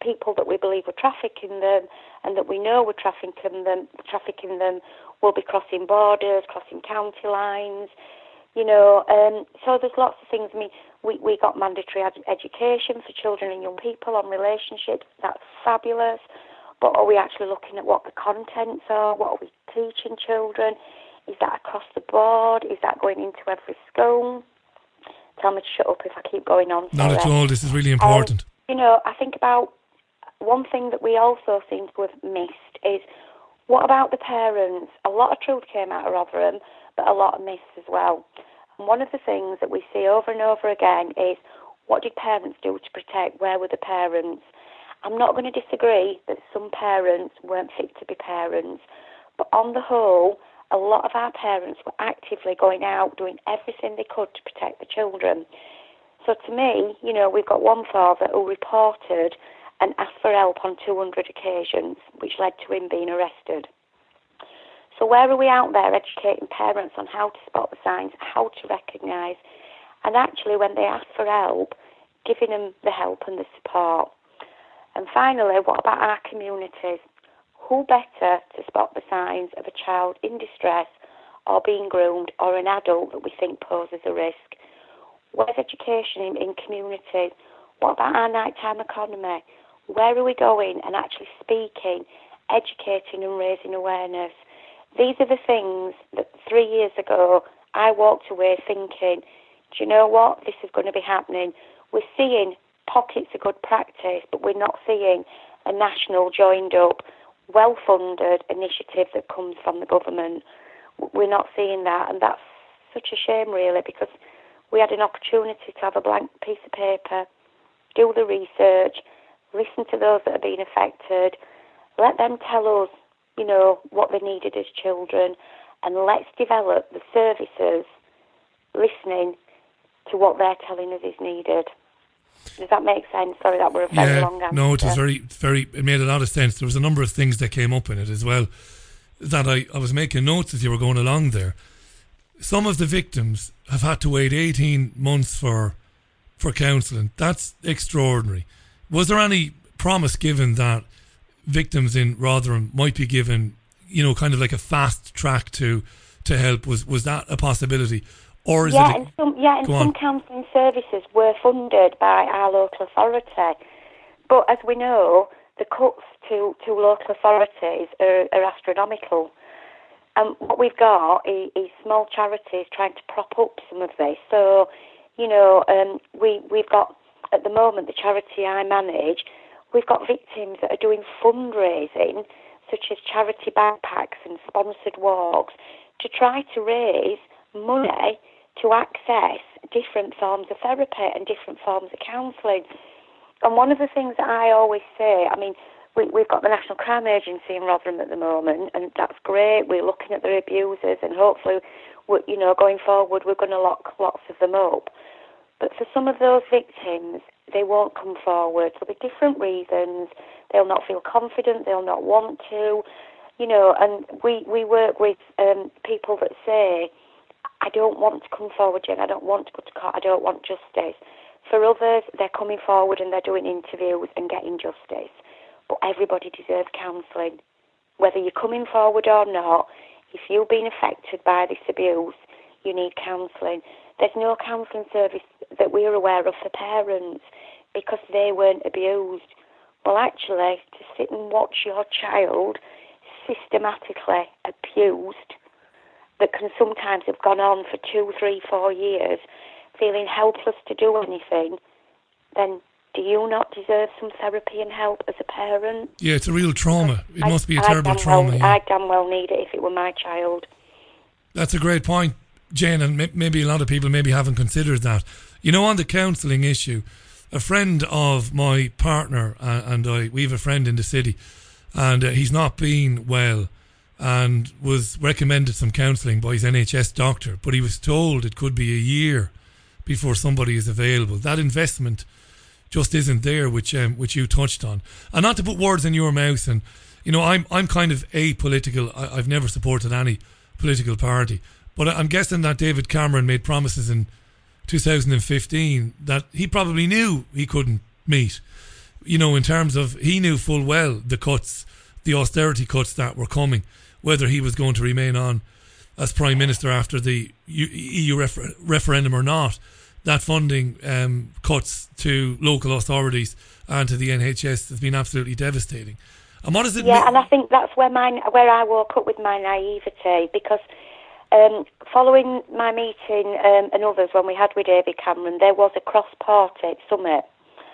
people that we believe were trafficking them and that we know were trafficking them, trafficking them will be crossing borders, crossing county lines, you know. Um, so there's lots of things. I mean, we, we got mandatory ed- education for children and young people on relationships. That's fabulous. But are we actually looking at what the contents are? What are we teaching children? Is that across the board? Is that going into every school? Tell me to shut up if I keep going on. Not Sorry. at all. This is really important. Um, you know, I think about one thing that we also seem to have missed is, what about the parents? A lot of truth came out of Rotherham, but a lot of myths as well. And one of the things that we see over and over again is, what did parents do to protect? Where were the parents? I'm not going to disagree that some parents weren't fit to be parents, but on the whole, a lot of our parents were actively going out, doing everything they could to protect the children. So to me, you know, we've got one father who reported and asked for help on two hundred occasions, which led to him being arrested. So where are we out there educating parents on how to spot the signs, how to recognise, and actually when they ask for help, giving them the help and the support? And finally, what about our communities? Who better to spot the signs of a child in distress or being groomed or an adult that we think poses a risk? Where's education in, in communities? What about our nighttime economy? Where are we going and actually speaking, educating and raising awareness? These are the things that three years ago I walked away thinking, do you know what? This is going to be happening. We're seeing pockets of good practice, but we're not seeing a national joined up, well-funded initiative that comes from the government. We're not seeing that, and that's such a shame, really, because we had an opportunity to have a blank piece of paper, do the research, listen to those that are being affected, let them tell us, you know, what they needed as children, and let's develop the services listening to what they're telling us is needed. Does that make sense? Sorry, that were a very yeah, long answer. No, it was very, very, it made a lot of sense. There was a number of things that came up in it as well that I, I was making notes as you were going along there. Some of the victims have had to wait eighteen months for for counselling. That's extraordinary. Was there any promise given that victims in Rotherham might be given, you know, kind of like a fast track to to help? Was was that a possibility? Or is yeah, it a, and some, yeah, and some counselling services were funded by our local authority. But as we know, the cuts to, to local authorities are, are astronomical. And what we've got is, is small charities trying to prop up some of this. So, you know, um, we, we've got, at the moment, the charity I manage, we've got victims that are doing fundraising, such as charity backpacks and sponsored walks, to try to raise money to access different forms of therapy and different forms of counselling. And one of the things that I always say, I mean, we, we've got the National Crime Agency in Rotherham at the moment, and that's great. We're looking at the abusers, and hopefully, we're, you know, going forward, we're going to lock lots of them up. But for some of those victims, they won't come forward. There'll be different reasons. They'll not feel confident. They'll not want to, you know. And we, we work with um, people that say, I don't want to come forward, Jen. I don't want to go to court. I don't want justice. For others, they're coming forward and they're doing interviews and getting justice. But everybody deserves counselling. Whether you're coming forward or not, if you've been affected by this abuse, you need counselling. There's no counselling service that we're aware of for parents because they weren't abused. Well, actually, to sit and watch your child systematically abused, that can sometimes have gone on for two, three, four years, feeling helpless to do anything, then do you not deserve some therapy and help as a parent? Yeah, it's a real trauma. It I, must be a I terrible trauma. Well, yeah. I damn well need it if it were my child. That's a great point, Jane, and m- maybe a lot of people maybe haven't considered that. You know, on the counselling issue, a friend of my partner uh, and I, we have a friend in the city, and uh, he's not been well, and was recommended some counselling by his N H S doctor, but he was told it could be a year before somebody is available. That investment just isn't there, which um, which you touched on. And not to put words in your mouth, and you know, I'm I'm kind of apolitical. I, I've never supported any political party, but I'm guessing that David Cameron made promises in two thousand fifteen that he probably knew he couldn't meet. you know, in terms of, he knew full well the cuts, the austerity cuts that were coming, whether he was going to remain on as Prime Minister after the E U refer- referendum or not. That funding um, cuts to local authorities and to the N H S has been absolutely devastating. And what does it Yeah, mean? and I think that's where my where I woke up with my naivety, because um, following my meeting um, and others when we had with David Cameron, there was a cross-party summit,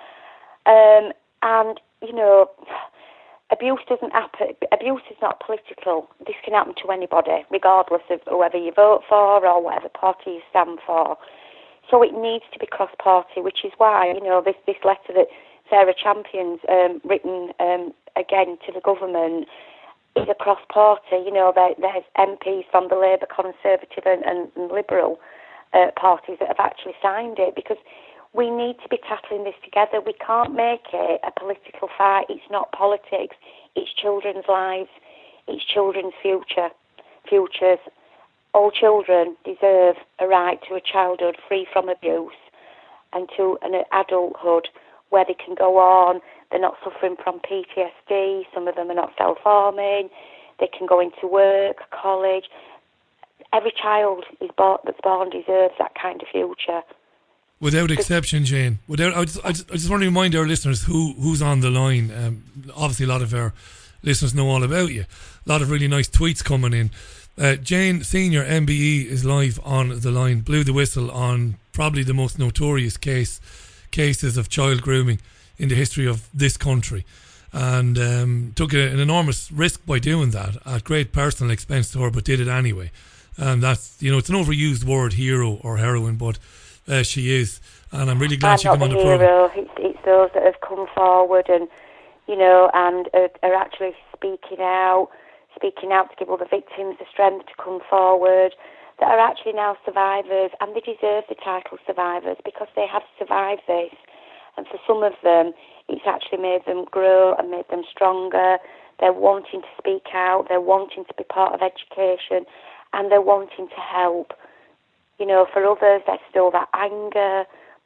um, and you know, abuse doesn't happen. Abuse is not political. This can happen to anybody, regardless of whether you vote for or whatever party you stand for. So it needs to be cross-party, which is why, you know, this, this letter that Sarah Champion's um, written um, again to the government is a cross-party. You know, there, there's M Ps from the Labour, Conservative and, and, and Liberal uh, parties that have actually signed it, because we need to be tackling this together. We can't make it a political fight. It's not politics. It's children's lives. It's children's future, futures. All children deserve a right to a childhood free from abuse and to an adulthood where they can go on. They're not suffering from P T S D. Some of them are not self-harming. They can go into work, college. Every child is born, that's born deserves that kind of future. Without exception, Jane. Without, I just, I just, I just want to remind our listeners who who's on the line. Um, obviously, a lot of our listeners know all about you. A lot of really nice tweets coming in. Uh, Jane Senior M B E is live on the line. Blew the whistle on probably the most notorious case cases of child grooming in the history of this country, and um, took a, an enormous risk by doing that at great personal expense to her, but did it anyway. And that's, you know, it's an overused word, hero or heroine, but uh, she is, and I'm really glad I'm she came not on the the programme. hero. It's, it's those that have come forward and, you know, and are, are actually speaking out. speaking out to give all the victims the strength to come forward, that are actually now survivors, and they deserve the title survivors because they have survived this. And for some of them, it's actually made them grow and made them stronger. They're wanting to speak out, they're wanting to be part of education, and they're wanting to help. You know, for others, there's still that anger,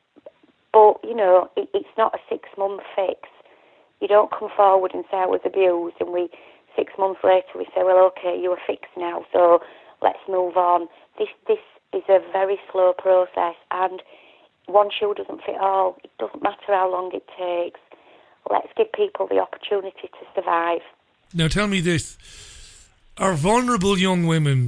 but, you know, it, it's not a six-month fix. You don't come forward and say I was abused, and we... Six months later, we say, well, okay, you are fixed now, so let's move on. This this is a very slow process, and one shoe doesn't fit all. It doesn't matter how long it takes. Let's give people the opportunity to survive. Now, tell me this. Are vulnerable young women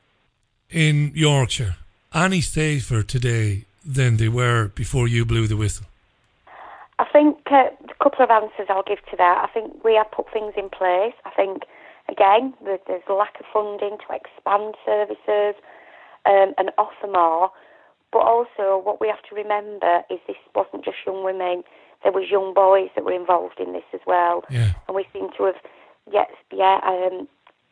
in Yorkshire any safer today than they were before you blew the whistle? I think uh, a couple of answers I'll give to that. I think we have put things in place. I think, again, there's, there's a lack of funding to expand services um, and offer more. But also, what we have to remember is this wasn't just young women. There was young boys that were involved in this as well. Yeah. And we seem to have, yes, yeah, um,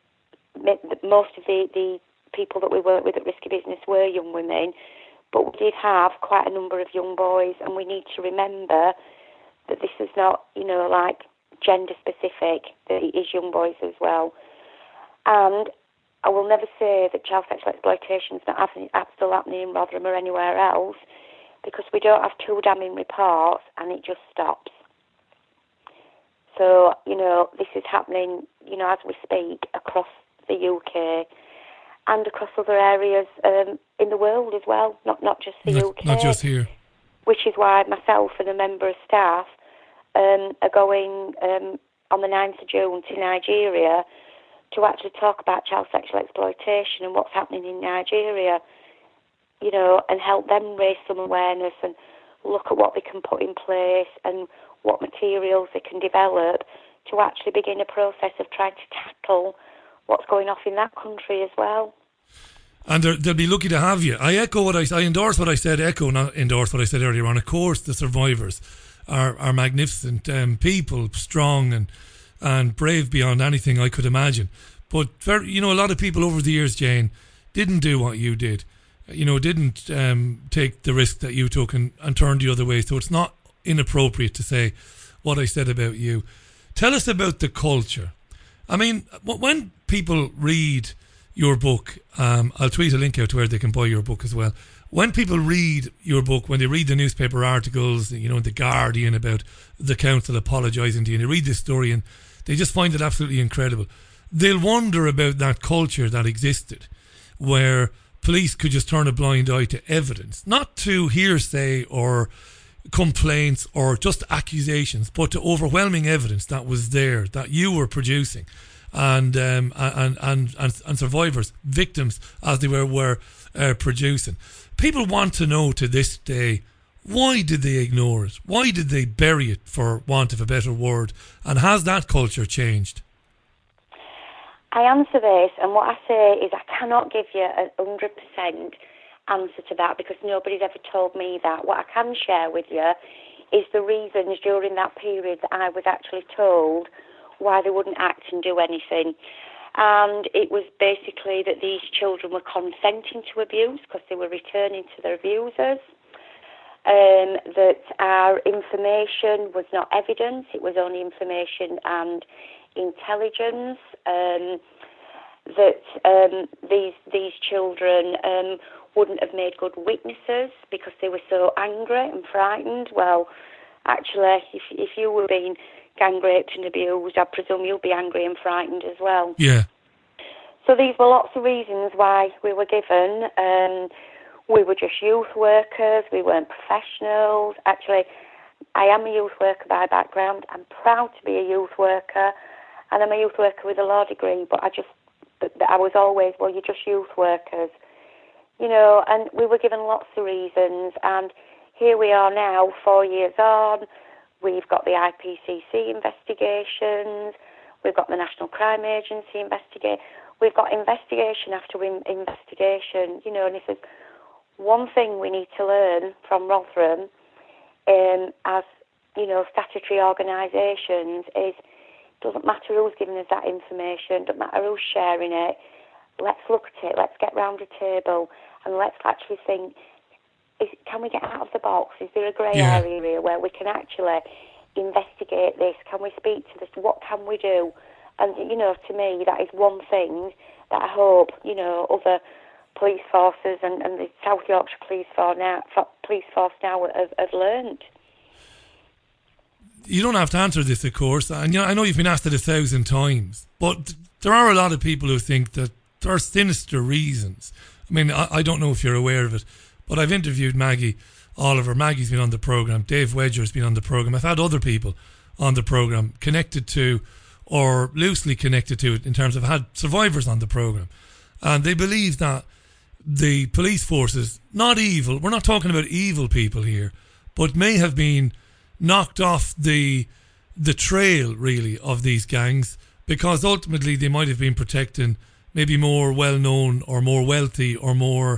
most of the, the people that we work with at Risky Business were young women. But we did have quite a number of young boys, and we need to remember that this is not, you know, like gender specific, that it is young boys as well. And I will never say that child sexual exploitation is not happening, still happening in Rotherham or anywhere else, because we don't have two damning reports and it just stops. So, you know, this is happening, you know, as we speak across the U K and across other areas um, in the world as well, not not just the not, U K. Not just here. Which is why myself and a member of staff um, are going um, on the ninth of June to Nigeria to actually talk about child sexual exploitation and what's happening in Nigeria, you know, and help them raise some awareness and look at what they can put in place and what materials they can develop to actually begin a process of trying to tackle what's going off in that country as well. And they'll be lucky to have you. I echo what I I endorse what I said. Echo, not endorse what I said earlier on. Of course, the survivors are are magnificent um, people, strong and and brave beyond anything I could imagine. But very, you know, a lot of people over the years, Jane, didn't do what you did. You know, didn't um, take the risk that you took and, and turned the other way. So it's not inappropriate to say what I said about you. Tell us about the culture. I mean, when people read your book, um, I'll tweet a link out to where they can buy your book as well. when people read your book, when they read the newspaper articles, you know, in The Guardian about the council apologising to you, and they read this story and they just find it absolutely incredible, they'll wonder about that culture that existed where police could just turn a blind eye to evidence, not to hearsay or complaints or just accusations, but to overwhelming evidence that was there, that you were producing. And, um, and, and, and, and survivors, victims, as they were, were uh, producing. People want to know to this day, why did they ignore it? Why did they bury it, for want of a better word? And has that culture changed? I answer this, and what I say is I cannot give you a one hundred percent answer to that because nobody's ever told me that. What I can share with you is the reasons during that period that I was actually told why they wouldn't act and do anything. And it was basically that these children were consenting to abuse because they were returning to their abusers, um, that our information was not evidence, it was only information and intelligence, um, that um, these these children um, wouldn't have made good witnesses because they were so angry and frightened. Well, actually, if if you were being gang raped and abused, I presume you'll be angry and frightened as well. Yeah. So these were lots of reasons why we were given. Um, we were just youth workers. We weren't professionals. Actually, I am a youth worker by background. I'm proud to be a youth worker, and I'm a youth worker with a law degree. But I just, but I was always, well, you're just youth workers, you know. And we were given lots of reasons. And here we are now, four years on. We've got the I P C C investigations. We've got the National Crime Agency investigate. We've got investigation after in- investigation. You know, and if there's one thing we need to learn from Rotherham, um, as you know, statutory organisations, is it doesn't matter who's giving us that information. Doesn't matter who's sharing it. Let's look at it. Let's get round a table and let's actually think. Is, can we get out of the box? Is there a grey Yeah. area here where we can actually investigate this? Can we speak to this? What can we do? And, you know, to me, that is one thing that I hope, you know, other police forces and, and the South Yorkshire Police Force now, police force now have, have learned. You don't have to answer this, of course, and you know, I know you've been asked it a thousand times, but there are a lot of people who think that there are sinister reasons. I mean, I, I don't know if you're aware of it, but I've interviewed Maggie Oliver. Maggie's been on the programme. Dave Wedger's been on the programme. I've had other people on the programme connected to or loosely connected to it in terms of had survivors on the programme. And they believe that the police forces, not evil, we're not talking about evil people here, but may have been knocked off the the trail, really, of these gangs because ultimately they might have been protecting maybe more well-known or more wealthy or more...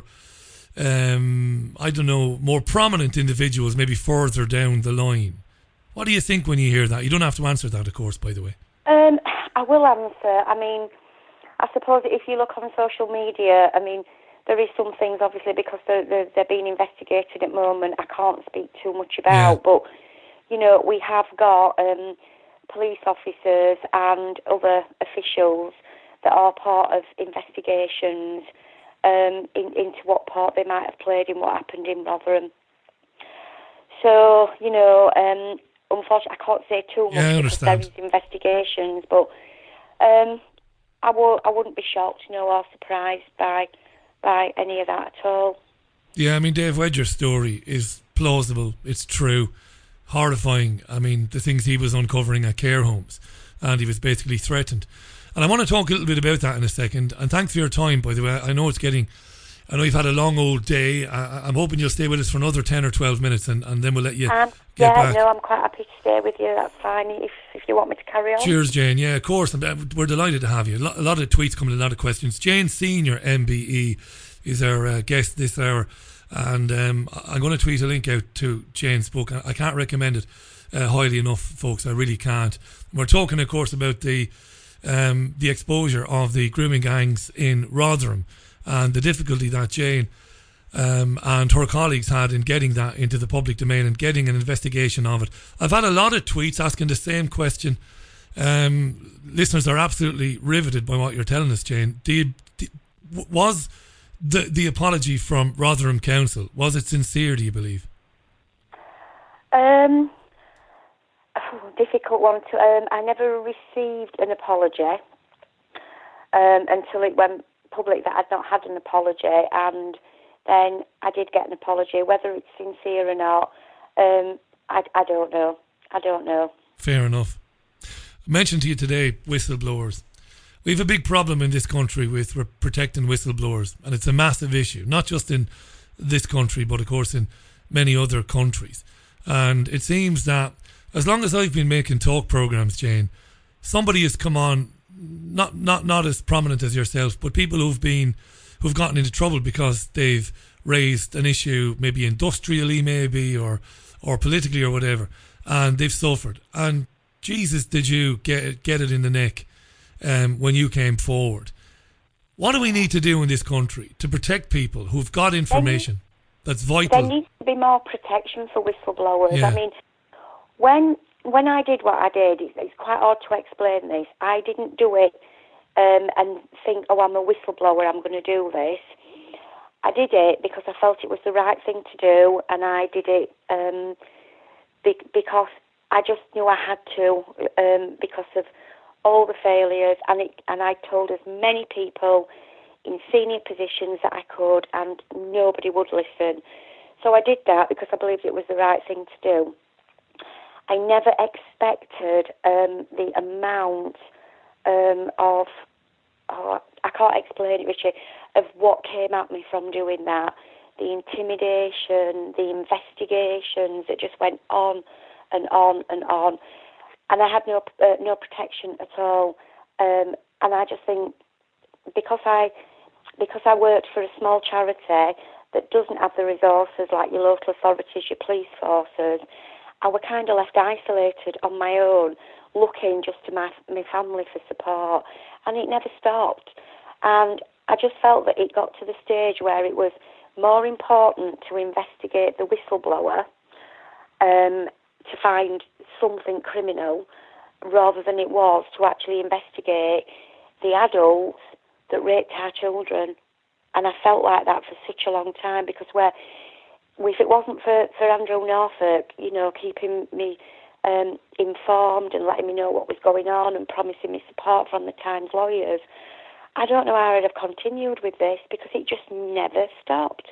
Um, I don't know, more prominent individuals maybe further down the line. What do you think when you hear that? You don't have to answer that, of course, by the way. Um, I will answer. I mean, I suppose if you look on social media, I mean, there is some things, obviously, because they're, they're, they're being investigated at the moment, I can't speak too much about, yeah. But, you know, we have got um, police officers and other officials that are part of investigations Um, in, into what part they might have played in what happened in Rotherham. So, you know, um, unfortunately, I can't say too much yeah, I because there is investigations, but um, I, w- I wouldn't be shocked, you know, or surprised by by any of that at all. Yeah, I mean, Dave Wedger's story is plausible, it's true, horrifying. I mean, the things he was uncovering at care homes, and he was basically threatened. And I want to talk a little bit about that in a second. And thanks for your time, by the way. I know it's getting... I know you've had a long old day. I, I'm hoping you'll stay with us for another ten or twelve minutes and, and then we'll let you um, get yeah, back. Yeah, no, I'm quite happy to stay with you. That's fine if, if you want me to carry on. Cheers, Jane. Yeah, of course. We're delighted to have you. A lot of tweets coming, a lot of questions. Jane Senior M B E is our uh, guest this hour. And um, I'm going to tweet a link out to Jane's book. I can't recommend it uh, highly enough, folks. I really can't. We're talking, of course, about the... Um, the exposure of the grooming gangs in Rotherham and the difficulty that Jane um, and her colleagues had in getting that into the public domain and getting an investigation of it. I've had a lot of tweets asking the same question. Um, listeners are absolutely riveted by what you're telling us, Jane. Do you, do, was the the apology from Rotherham Council? Was it sincere, do you believe? Um, oh, difficult one to. Um, I never received an apology um, until it went public that I'd not had an apology, and then I did get an apology. Whether it's sincere or not, um, I, I don't know. I don't know. Fair enough. I mentioned to you today whistleblowers. We have a big problem in this country with re- protecting whistleblowers, and it's a massive issue, not just in this country, but of course in many other countries. And it seems that as long as I've been making talk programs, Jane, somebody has come on, not not not as prominent as yourself, but people who've been who've gotten into trouble because they've raised an issue, maybe industrially, maybe or or politically or whatever, and they've suffered. And Jesus, did you get it, get it in the neck um, when you came forward? What do we need to do in this country to protect people who've got information that's vital? There needs to be more protection for whistleblowers. Yeah. I mean, when when I did what I did, it's, it's quite hard to explain this. I didn't do it um, and think, oh, I'm a whistleblower, I'm going to do this. I did it because I felt it was the right thing to do, and I did it um, be- because I just knew I had to um, because of all the failures, and it, and I told as many people in senior positions that I could, and nobody would listen. So I did that because I believed it was the right thing to do. I never expected um, the amount um, of, oh, I can't explain it, Richie, of what came at me from doing that. The intimidation, the investigations that just went on and on and on. And I had no uh, no protection at all. Um, and I just think because I because I worked for a small charity that doesn't have the resources like your local authorities, your police forces, I was kind of left isolated on my own, looking just to my my family for support, and it never stopped. And I just felt that it got to the stage where it was more important to investigate the whistleblower um, to find something criminal rather than it was to actually investigate the adults that raped our children. And I felt like that for such a long time because where, if it wasn't for, for Andrew Norfolk, you know, keeping me um, informed and letting me know what was going on and promising me support from the Times lawyers, I don't know how I'd have continued with this because it just never stopped.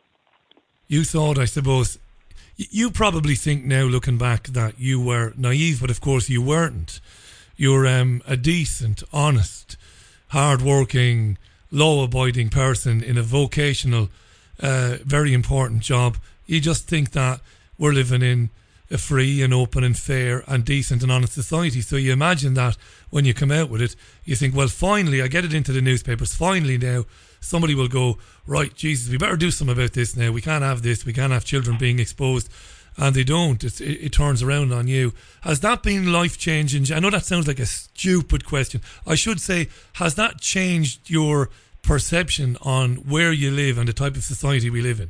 You thought, I suppose, you probably think now, looking back, that you were naive, but of course you weren't. You're um, a decent, honest, hard-working, law-abiding person in a vocational, uh, very important job. You just think that we're living in a free and open and fair and decent and honest society. So you imagine that when you come out with it, you think, well, finally, I get it into the newspapers. Finally now, somebody will go, right, Jesus, we better do something about this now. We can't have this. We can't have children being exposed. And they don't. It's, it, it turns around on you. Has that been life-changing? I know that sounds like a stupid question. I should say, has that changed your perception on where you live and the type of society we live in?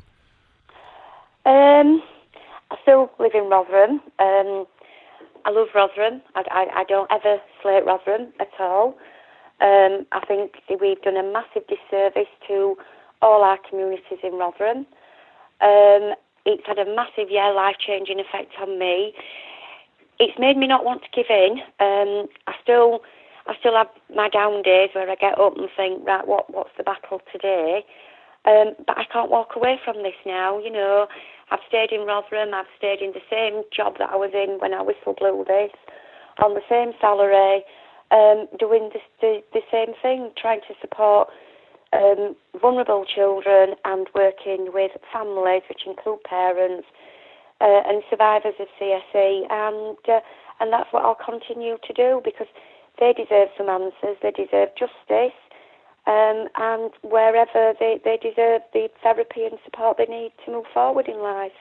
Um, I still live in Rotherham. Um, I love Rotherham. I, I, I don't ever slate Rotherham at all. Um, I think we've done a massive disservice to all our communities in Rotherham. Um, it's had a massive, yeah, life-changing effect on me. It's made me not want to give in. Um, I still, I still have my down days where I get up and think, right, what, what's the battle today? Um, but I can't walk away from this now. You know, I've stayed in Rotherham. I've stayed in the same job that I was in when I whistle-blew this, on the same salary. Um, doing this, the, the same thing, trying to support um, vulnerable children and working with families, which include parents uh, and survivors of C S E, and uh, and that's what I'll continue to do because they deserve some answers, they deserve justice, um, and wherever they, they deserve the therapy and support they need to move forward in life.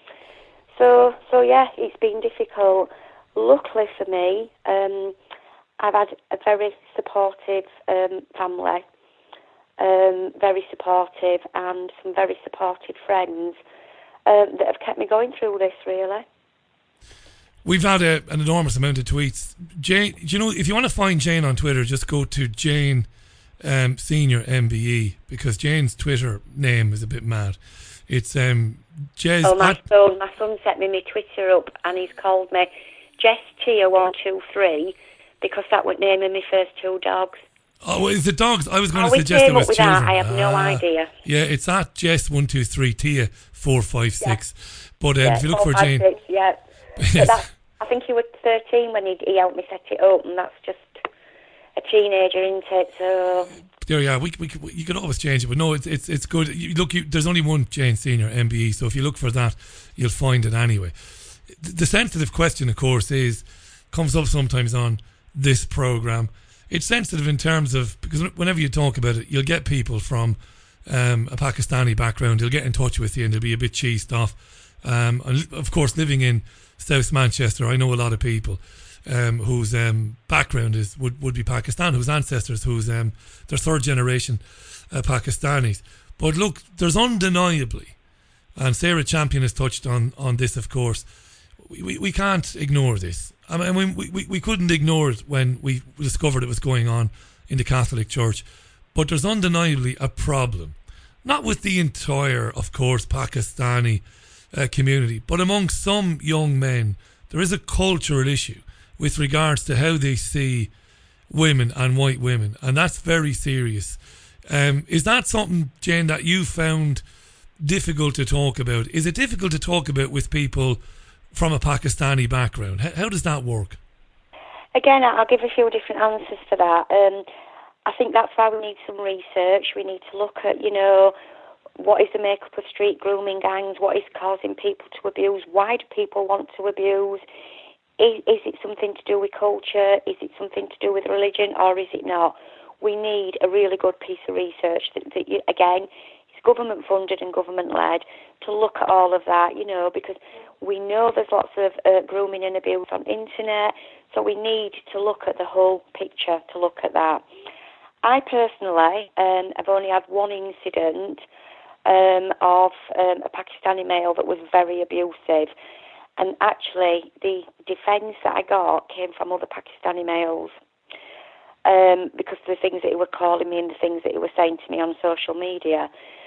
So, so yeah, it's been difficult. Luckily for me, um, I've had a very supportive um, family, um, very supportive, and some very supportive friends um, that have kept me going through this, really. We've had a, an enormous amount of tweets. Jane, do you know, if you want to find Jane on Twitter, just go to Jane um, Senior M B E, because Jane's Twitter name is a bit mad. It's um, Jez. Oh, my at- son, my son set me my Twitter up, and he's called me Jess Tia one two three because that would name of my first two dogs. Oh, is it dogs? I was going How to we suggest it came was up with children. that, I have no Ah. idea. Yeah, it's at Jess one two three Tia four five six. But um, Yeah, if you look four, for five, Jane, six, yeah. Yes. But that's, I think he was thirteen when he, he helped me set it up, and that's just a teenager, isn't it? So there you are. We, we, we, you could always change it, but no, it's it's it's good. You, look, you, there's only one Jane Senior M B E, so if you look for that, you'll find it anyway. The, the sensitive question, of course, is comes up sometimes on this program. It's sensitive in terms of, because whenever you talk about it, you'll get people from um, a Pakistani background. They'll get in touch with you and they'll be a bit cheesed off. Um, and of course, living in South Manchester, I know a lot of people um, whose um, background is would, would be Pakistan, whose ancestors, whose um, they're third generation uh, Pakistanis. But look, there's undeniably, and Sarah Champion has touched on, on this, of course, we, we, we can't ignore this. I mean, we, we, we couldn't ignore it when we discovered it was going on in the Catholic Church. But there's undeniably a problem. Not with the entire, of course, Pakistani uh, community, but among some young men, there is a cultural issue with regards to how they see women and white women. And that's very serious. Um, is that something, Jane, that you found difficult to talk about? Is it difficult to talk about with people from a Pakistani background? How, how does that work? again, I'll give a few different answers for that. Um, I think that's why we need some research. We need to look at, you know, what is the makeup of street grooming gangs? What is causing people to abuse? Why do people want to abuse? Is, is it something to do with culture? Is it something to do with religion? Or is it not? We need a really good piece of research that, that you, again, is government funded and government led, to look at all of that, you know, because we know there's lots of uh, grooming and abuse on internet, so we need to look at the whole picture to look at that. I personally um, have only had one incident um, of um, a Pakistani male that was very abusive, and actually the defence that I got came from other Pakistani males. Um, because of the things that he were calling me and the things that he was saying to me on social media.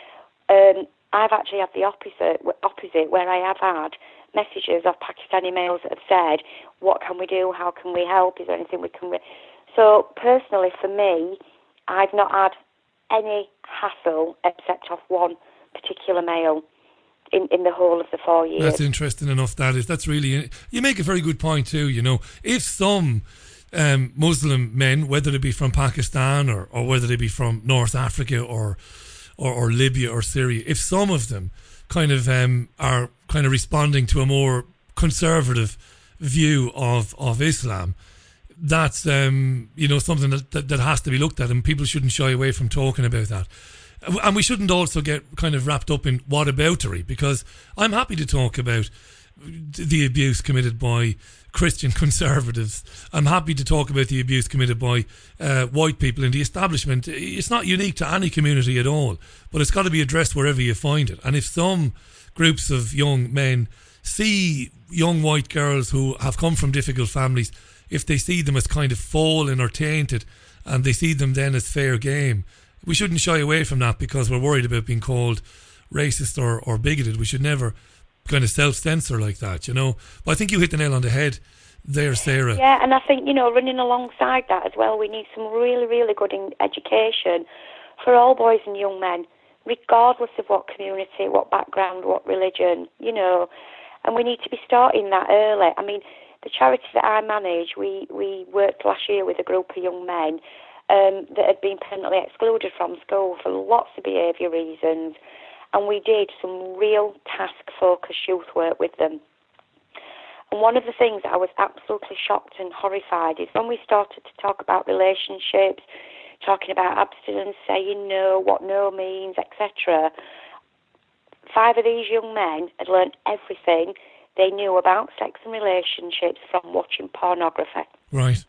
Um, I've actually had the opposite, opposite, where I have had messages of Pakistani males that have said, what can we do, how can we help, is there anything we can... Re-? So personally for me, I've not had any hassle except of one particular male in, in the whole of the four years. That's interesting enough, that is. That's really... You make a very good point too, you know. If some... Um, Muslim men, whether they be from Pakistan or, or whether they be from North Africa or, or or Libya or Syria, if some of them kind of um, are kind of responding to a more conservative view of, of Islam, that's um, you know something that, that, that has to be looked at, and people shouldn't shy away from talking about that. And we shouldn't also get kind of wrapped up in whataboutery, because I'm happy to talk about the abuse committed by Christian conservatives. I'm happy to talk about the abuse committed by uh, white people in the establishment. It's not unique to any community at all, but it's got to be addressed wherever you find it. And if some groups of young men see young white girls who have come from difficult families, if they see them as kind of fallen or tainted, and they see them then as fair game, we shouldn't shy away from that because we're worried about being called racist or, or bigoted. We should never kind of self-censor like that, you know. But I think you hit the nail on the head there, Sarah. Yeah, and I think, you know, running alongside that as well, we need some really, really good in education for all boys and young men, regardless of what community, what background, what religion, you know. And we need to be starting that early. I mean, the charity that I manage, we, we worked last year with a group of young men um, that had been permanently excluded from school for lots of behaviour reasons. And we did some real task-focused youth work with them. And one of the things that I was absolutely shocked and horrified is when we started to talk about relationships, talking about abstinence, saying no, what no means, et cetera, five of these young men had learned everything they knew about sex and relationships from watching pornography. Right.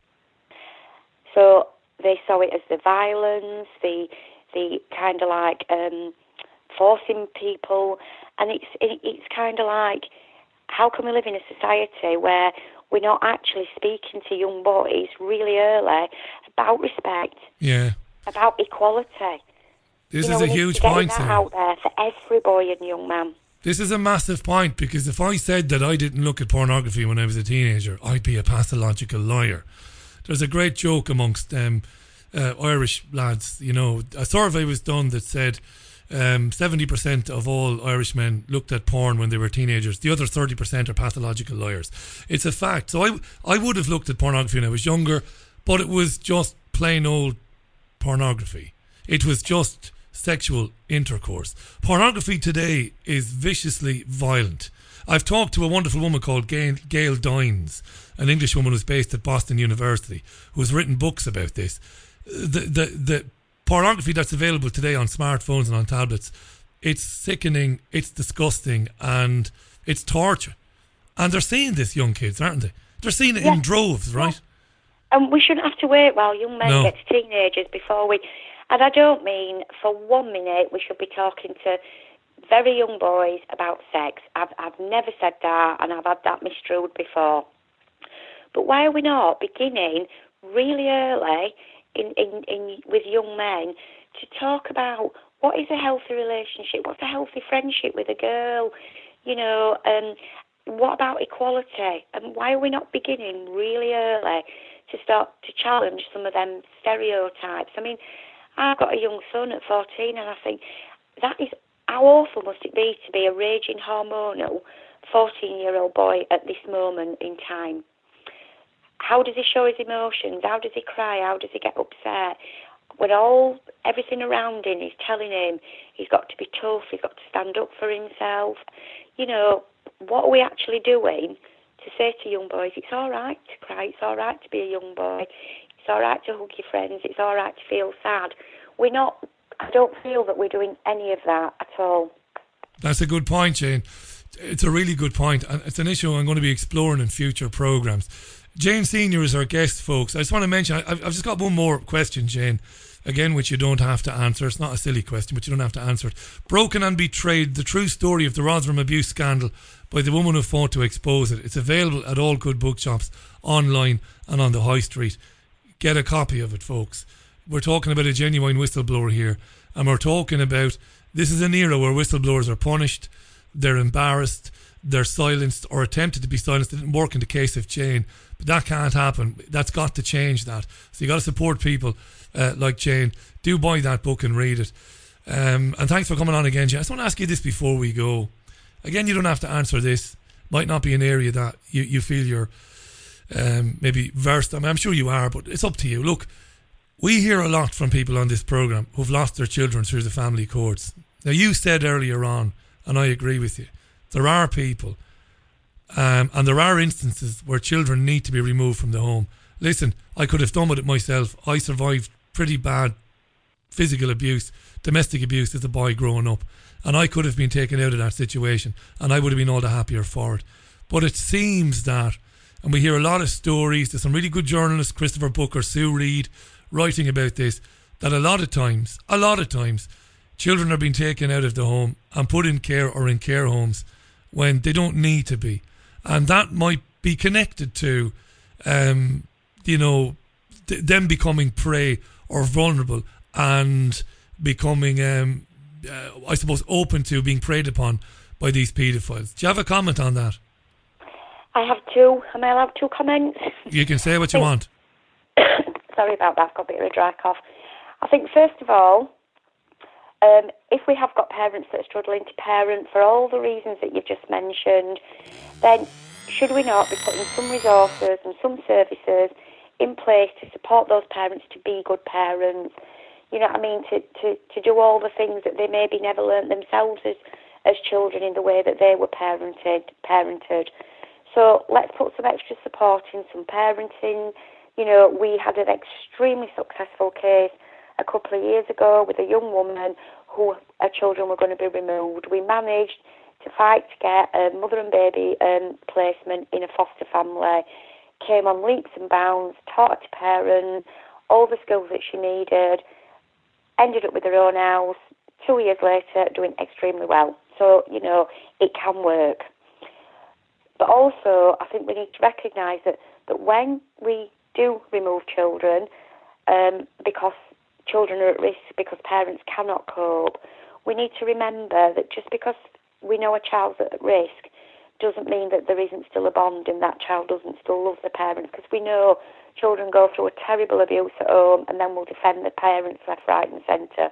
So they saw it as the violence, the the kind of like... Um, forcing people, and it's it, it's kind of like, how can we live in a society where we're not actually speaking to young boys really early about respect? Yeah. about equality. This you know, is a we need huge to get point, that Sarah. out there for every boy and young man. This is a massive point, because if I said that I didn't look at pornography when I was a teenager, I'd be a pathological liar. There's a great joke amongst um, uh, Irish lads. You know, a survey was done that said um, seventy percent of all Irishmen looked at porn when they were teenagers. The other thirty percent are pathological liars. It's a fact. So I, I would have looked at pornography when I was younger, but it was just plain old pornography. It was just sexual intercourse. Pornography today is viciously violent. I've talked to a wonderful woman called Gail, Gail Dines, an English woman who's based at Boston University, who's written books about this. The, the, the pornography that's available today on smartphones and on tablets, it's sickening, it's disgusting, and it's torture. And they're seeing this, young kids, aren't they? They're seeing it Yeah. in droves, right? And we shouldn't have to wait while young men No. get to teenagers before we... And I don't mean for one minute we should be talking to very young boys about sex. I've, I've never said that, and I've had that misconstrued before. But why are we not beginning really early in, in, in with young men to talk about what is a healthy relationship, what's a healthy friendship with a girl, you know, and what about equality? And why are we not beginning really early to start to challenge some of them stereotypes? I mean, I've got a young son at fourteen, and I think that is, how awful must it be to be a raging hormonal fourteen-year-old boy at this moment in time? How does he show his emotions? How does he cry? How does he get upset? When all, everything around him is telling him he's got to be tough, he's got to stand up for himself. You know, what are we actually doing to say to young boys, it's all right to cry, it's all right to be a young boy, it's all right to hug your friends, it's all right to feel sad. We're not, I don't feel that we're doing any of that at all. That's a good point, Jane. It's a really good point, and it's an issue I'm going to be exploring in future programmes. Jane Senior is our guest, folks. I just want to mention, I've, I've just got one more question, Jane, again, which you don't have to answer. It's not a silly question, but you don't have to answer it. Broken and Betrayed, the true story of the Rotherham abuse scandal by the woman who fought to expose it. It's available at all good bookshops, online and on the high street. Get a copy of it, folks. We're talking about a genuine whistleblower here, and we're talking about, this is an era where whistleblowers are punished, they're embarrassed, they're silenced or attempted to be silenced. It didn't work in the case of Jane, but that can't happen. That's got to change that. So you got to support people uh, like Jane. Do buy that book and read it. Um, and thanks for coming on again, Jane. I just want to ask you this before we go. Again, you don't have to answer this. Might not be an area that you, you feel you're um, maybe versed. I mean, I'm sure you are, but it's up to you. Look, we hear a lot from people on this programme who've lost their children through the family courts. Now, you said earlier on, and I agree with you, there are people um, and there are instances where children need to be removed from the home. Listen, I could have done with it myself. I survived pretty bad physical abuse, domestic abuse as a boy growing up, and I could have been taken out of that situation, and I would have been all the happier for it. But it seems that, and we hear a lot of stories, there's some really good journalists, Christopher Booker, Sue Reed, writing about this, that a lot of times, a lot of times, children are being taken out of the home and put in care or in care homes when they don't need to be. And that might be connected to, um, you know, th- them becoming prey or vulnerable and becoming, um, uh, I suppose, open to being preyed upon by these paedophiles. Do you have a comment on that? I have two. Am I allowed two comments? You can say what you want. Sorry about that. I've got a bit of a dry cough. I think, first of all, um, if we have got parents that are struggling to parent for all the reasons that you've just mentioned, then should we not be putting some resources and some services in place to support those parents to be good parents? You know what I mean? To, to, to do all the things that they maybe never learnt themselves as, as children in the way that they were parented. parented. So let's put some extra support in, some parenting. You know, we had an extremely successful case a couple of years ago with a young woman who her children were going to be removed. We managed to fight to get a mother and baby um, placement in a foster family, came on leaps and bounds, taught her to parent, all the skills that she needed, ended up with her own house, two years later doing extremely well. So, you know, it can work. But also, I think we need to recognise that, that when we do remove children, um, because children are at risk because parents cannot cope, we need to remember that just because we know a child's at risk doesn't mean that there isn't still a bond and that child doesn't still love the parents, because we know children go through a terrible abuse at home and then will defend the parents left, right and centre.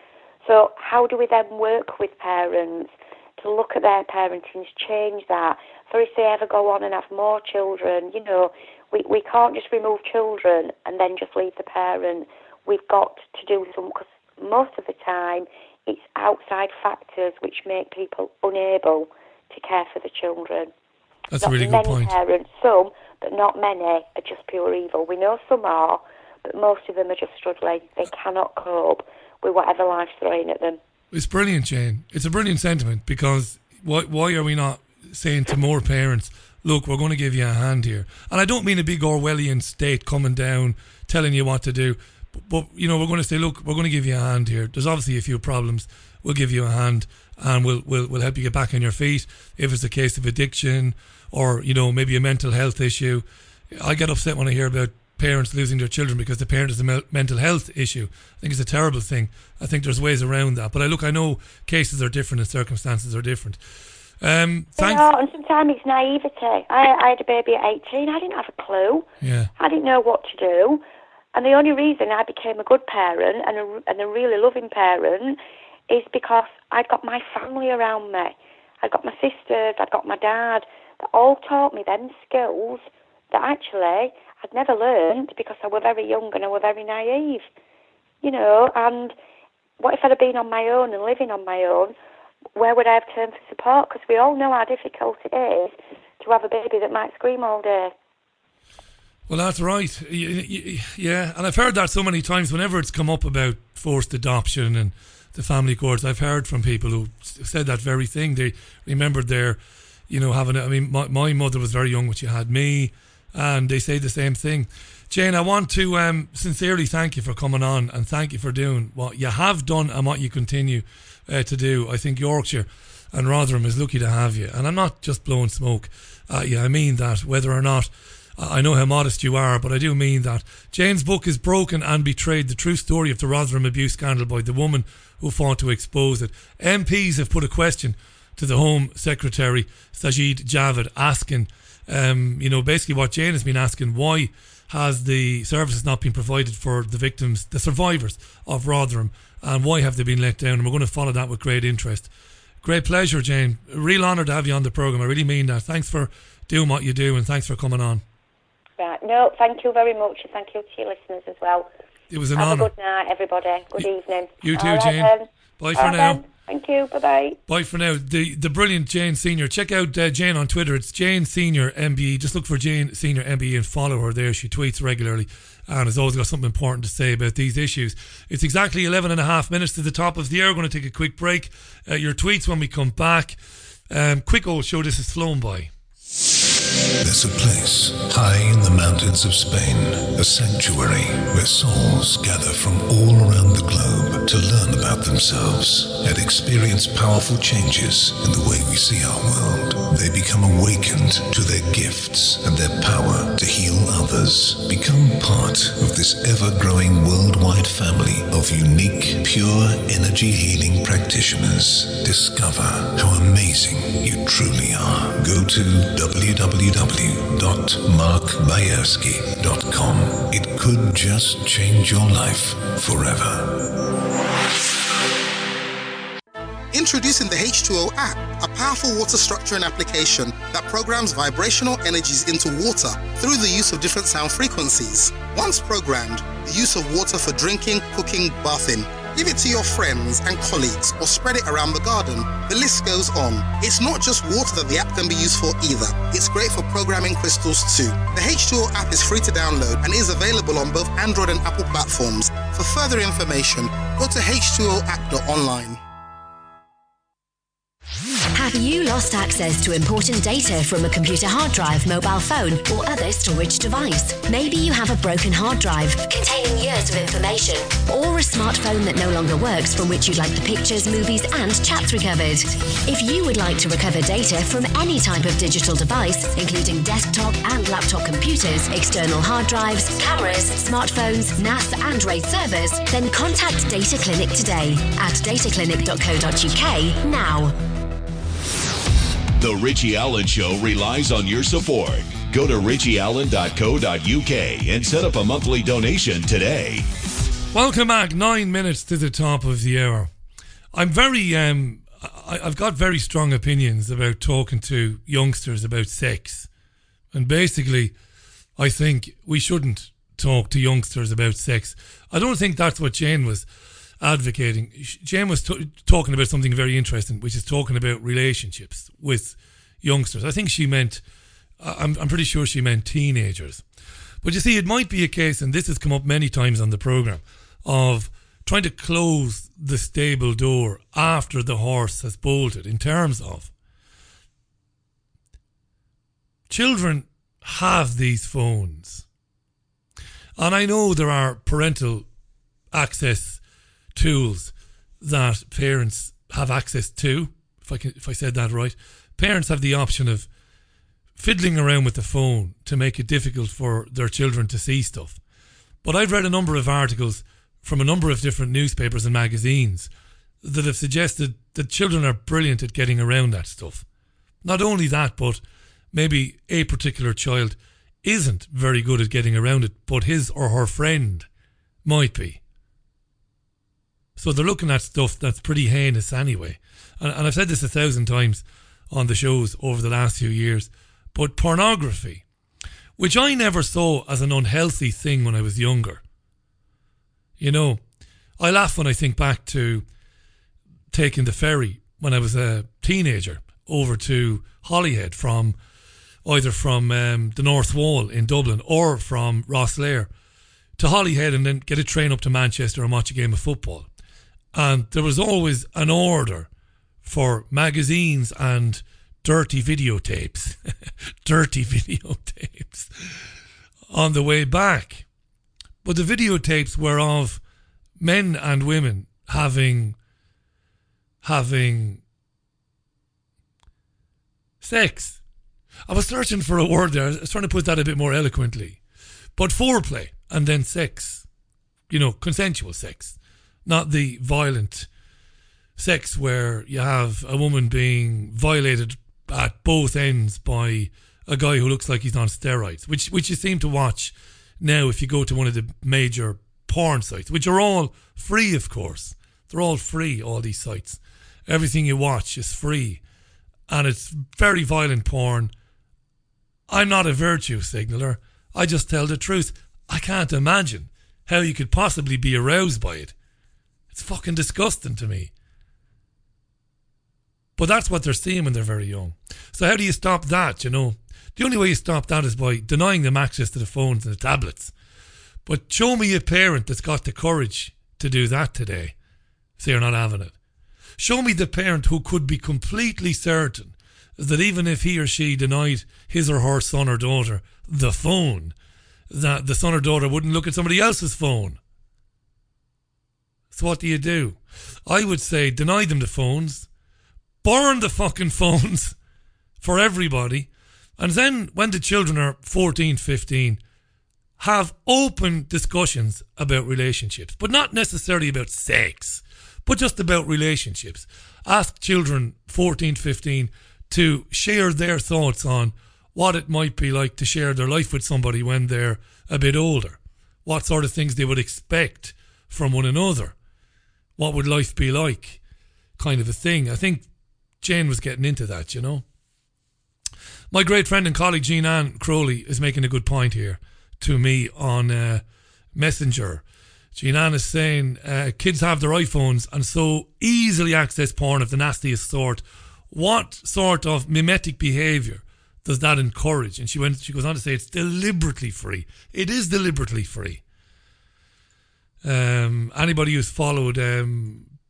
So how do we then work with parents to look at their parenting, to change that, for if they ever go on and have more children, you know, we, we can't just remove children and then just leave the parent. We've got to do some, because most of the time it's outside factors which make people unable to care for the children. That's not a really many good point. Parents, some, but not many, are just pure evil. We know some are, but most of them are just struggling. They cannot cope with whatever life's throwing at them. It's brilliant, Jane. It's a brilliant sentiment, because why, why are we not saying to more parents, look, we're going to give you a hand here? And I don't mean a big Orwellian state coming down, telling you what to do. But, but, you know, we're going to say, look, we're going to give you a hand here. There's obviously a few problems. We'll give you a hand and we'll, we'll, we'll help you get back on your feet. If it's a case of addiction or, you know, maybe a mental health issue. I get upset when I hear about parents losing their children because the parent is a me- mental health issue. I think it's a terrible thing. I think there's ways around that. But I look, I know cases are different and circumstances are different. Um, thanks. You know, and sometimes it's naivety. I, I had a baby at eighteen. I didn't have a clue. Yeah. I didn't know what to do. And the only reason I became a good parent and a, and a really loving parent is because I'd got my family around me. I'd got my sisters, I'd got my dad, that all taught me them skills that actually I'd never learned because I were very young and I were very naive. You know, and what if I'd have been on my own and living on my own? Where would I have turned for support? Because we all know how difficult it is to have a baby that might scream all day. Well, that's right. Yeah, and I've heard that so many times whenever it's come up about forced adoption and the family courts. I've heard from people who said that very thing. They remembered their, you know, having, I mean, my, my mother was very young when she had me, and they say the same thing. Jane, I want to um, sincerely thank you for coming on and thank you for doing what you have done and what you continue uh, to do. I think Yorkshire and Rotherham is lucky to have you. And I'm not just blowing smoke at you. I mean that, whether or not, I know how modest you are, but I do mean that. Jane's book is Broken and Betrayed, the true story of the Rotherham abuse scandal by the woman who fought to expose it. M Ps have put a question to the Home Secretary, Sajid Javid, asking, um, you know, basically what Jane has been asking, why has the services not been provided for the victims, the survivors of Rotherham, and why have they been let down? And we're going to follow that with great interest. Great pleasure, Jane. A real honour to have you on the programme. I really mean that. Thanks for doing what you do and thanks for coming on. Right. No, thank you very much, and thank you to your listeners as well. It was an Have honour. a good night, everybody. Good evening. You too, All right, Jane. then. Bye for All right, now. then. Thank you. Bye-bye. Bye for now. The the brilliant Jane Senior. Check out uh, Jane on Twitter. It's Jane Senior M B E. Just look for Jane Senior M B E and follow her there. She tweets regularly and has always got something important to say about these issues. It's exactly eleven and a half minutes to the top of the hour. We're going to take a quick break. Uh, your tweets when we come back. Um, quick old show. This has flown by. There's a place high in the mountains of Spain, a sanctuary where souls gather from all around the globe to learn about themselves and experience powerful changes in the way we see our world. They become awakened to their gifts and their power to heal others. Become part of this ever-growing worldwide family of unique, pure energy healing practitioners. Discover how amazing you truly are. Go to w w w dot mark bayersky dot com. It could just change your life forever. Introducing the H two O app, a powerful water structuring application that programs vibrational energies into water through the use of different sound frequencies. Once programmed, the use of water for drinking, cooking, bathing. Give it to your friends and colleagues or spread it around the garden. The list goes on. It's not just water that the app can be used for either. It's great for programming crystals too. The H two O app is free to download and is available on both Android and Apple platforms. For further information, go to h two o app dot online. Have Have you lost access to important data from a computer hard drive, mobile phone, or other storage device? Maybe you have a broken hard drive containing years of information, or a smartphone that no longer works from which you'd like the pictures, movies, and chats recovered. If you would like to recover data from any type of digital device, including desktop and laptop computers, external hard drives, cameras, smartphones, N A S and RAID servers, then contact Data Clinic today at dataclinic dot co dot uk now. The Richie Allen Show relies on your support. Go to richie allen dot co dot uk and set up a monthly donation today. Welcome back. Nine minutes to the top of the hour. I'm very, um, I, I've got very strong opinions about talking to youngsters about sex. And basically, I think we shouldn't talk to youngsters about sex. I don't think that's what Jane was advocating. Jane was t- talking about something very interesting, which is talking about relationships with youngsters. I think she meant, I'm, I'm pretty sure she meant teenagers. But you see, it might be a case, and this has come up many times on the programme, of trying to close the stable door after the horse has bolted, in terms of children have these phones. And I know there are parental access tools that parents have access to, if I can, if I said that right. Parents have the option of fiddling around with the phone to make it difficult for their children to see stuff. But I've read a number of articles from a number of different newspapers and magazines that have suggested that children are brilliant at getting around that stuff. Not only that, but maybe a particular child isn't very good at getting around it, but his or her friend might be. So they're looking at stuff that's pretty heinous anyway. And, and I've said this a thousand times on the shows over the last few years, but pornography, which I never saw as an unhealthy thing when I was younger. You know, I laugh when I think back to taking the ferry when I was a teenager over to Holyhead from either from um, the North Wall in Dublin or from Rosslare to Holyhead, and then get a train up to Manchester and watch a game of football. And there was always an order for magazines and dirty videotapes, dirty videotapes on the way back. But the videotapes were of men and women having, having sex. I was searching for a word there. I was trying to put that a bit more eloquently. But foreplay and then sex. You know, consensual sex. Not the violent sex where you have a woman being violated at both ends by a guy who looks like he's on steroids, which which you seem to watch now if you go to one of the major porn sites, which are all free, of course. They're all free, all these sites. Everything you watch is free. And it's very violent porn. I'm not a virtue signaller. I just tell the truth. I can't imagine how you could possibly be aroused by it. It's fucking disgusting to me. But that's what they're seeing when they're very young. So how do you stop that, you know? The only way you stop that is by denying them access to the phones and the tablets. But show me a parent that's got the courage to do that today. Say you're not having it. Show me the parent who could be completely certain that even if he or she denied his or her son or daughter the phone, that the son or daughter wouldn't look at somebody else's phone. So what do you do? I would say deny them the phones, burn the fucking phones for everybody, and then when the children are fourteen, fifteen, have open discussions about relationships, but not necessarily about sex, but just about relationships. Ask children fourteen, fifteen to share their thoughts on what it might be like to share their life with somebody when they're a bit older. What sort of things they would expect from one another. What would life be like? Kind of a thing. I think Jane was getting into that, you know. My great friend and colleague Jean Ann Crowley is making a good point here to me on uh, Messenger. Jean Ann is saying uh, kids have their iPhones and so easily access porn of the nastiest sort. What sort of mimetic behaviour does that encourage? And she went. She goes on to say it's deliberately free. It is deliberately free. Um, anybody who's followed um,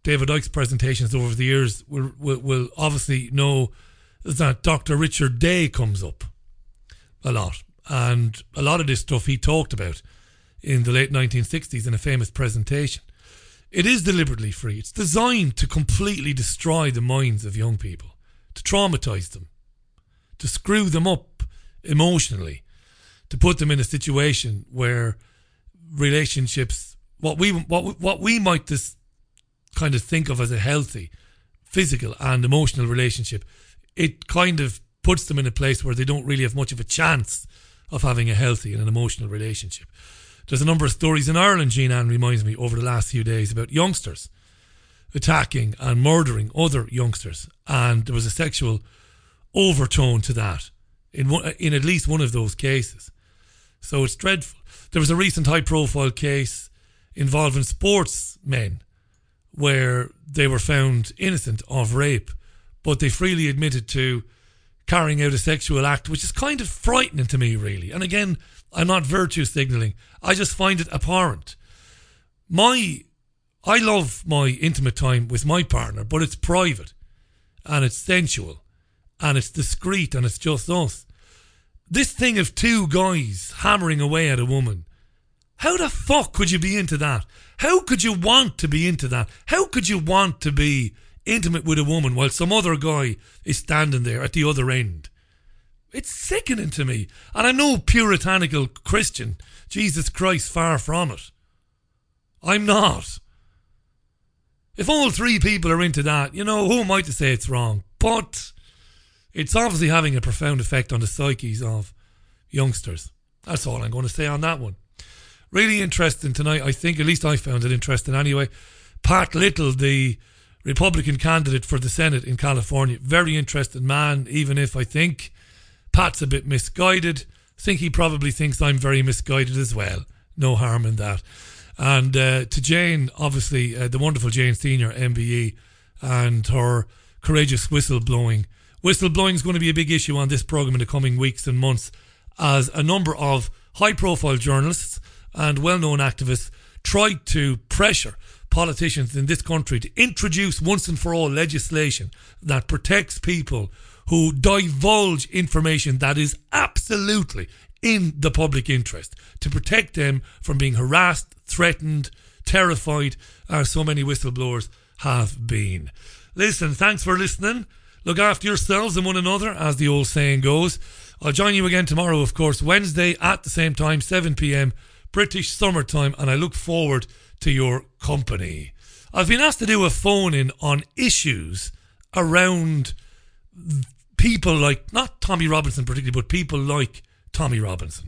David Icke's presentations over the years will, will, will obviously know that Doctor Richard Day comes up a lot. And a lot of this stuff he talked about in the late nineteen sixties in a famous presentation. It is deliberately free. It's designed to completely destroy the minds of young people, to traumatise them, to screw them up emotionally, to put them in a situation where relationships, what we what what we might just kind of think of as a healthy physical and emotional relationship, it kind of puts them in a place where they don't really have much of a chance of having a healthy and an emotional relationship. There's a number of stories in Ireland, Jean Ann reminds me, over the last few days about youngsters attacking and murdering other youngsters, and there was a sexual overtone to that in one, in at least one of those cases. So it's dreadful. There was a recent high-profile case involving sportsmen where they were found innocent of rape, but they freely admitted to carrying out a sexual act, which is kind of frightening to me, really. And again, I'm not virtue signalling. I just find it abhorrent. My, I love my intimate time with my partner, but it's private and it's sensual and it's discreet and it's just us. This thing of two guys hammering away at a woman, how the fuck could you be into that? How could you want to be into that? How could you want to be intimate with a woman while some other guy is standing there at the other end? It's sickening to me. And I'm no puritanical Christian. Jesus Christ, far from it. I'm not. If all three people are into that, you know, who am I to say it's wrong? But it's obviously having a profound effect on the psyches of youngsters. That's all I'm going to say on that one. Really interesting tonight, I think. At least I found it interesting anyway. Pat Little, the Republican candidate for the Senate in California. Very interesting man, even if I think Pat's a bit misguided. I think he probably thinks I'm very misguided as well. No harm in that. And uh, to Jane, obviously, uh, the wonderful Jane Senior, M B E, and her courageous whistleblowing. Whistleblowing is going to be a big issue on this programme in the coming weeks and months, as a number of high-profile journalists and well-known activists tried to pressure politicians in this country to introduce once and for all legislation that protects people who divulge information that is absolutely in the public interest, to protect them from being harassed, threatened, terrified, as so many whistleblowers have been. Listen, thanks for listening. Look after yourselves and one another, as the old saying goes. I'll join you again tomorrow, of course, Wednesday at the same time, seven p.m, British summertime, and I look forward to your company. I've been asked to do a phone-in on issues around people like, not Tommy Robinson particularly, but people like Tommy Robinson.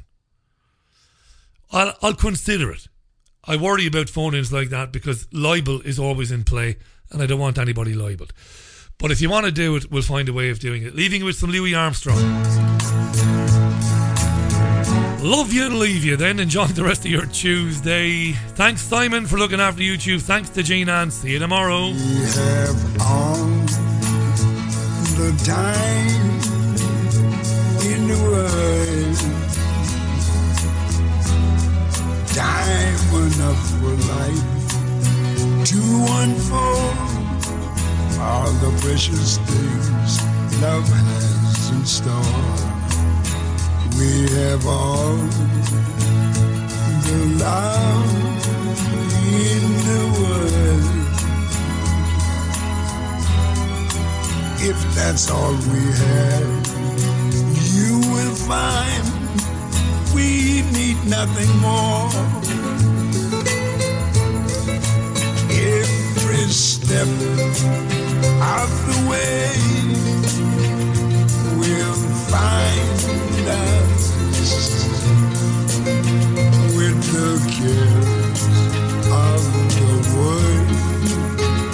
I'll, I'll consider it. I worry about phone-ins like that because libel is always in play and I don't want anybody libelled. But if you want to do it, we'll find a way of doing it. Leaving you with some Louis Armstrong. Love you and leave you then. Enjoy the rest of your Tuesday. Thanks, Simon, for looking after YouTube. Thanks to Jean Ann. See you tomorrow. We have all the time in the world. Time enough for life to unfold all the precious things love has in store. We have all the love in the world. If that's all we have, you will find we need nothing more. Every step of the way will find us with the care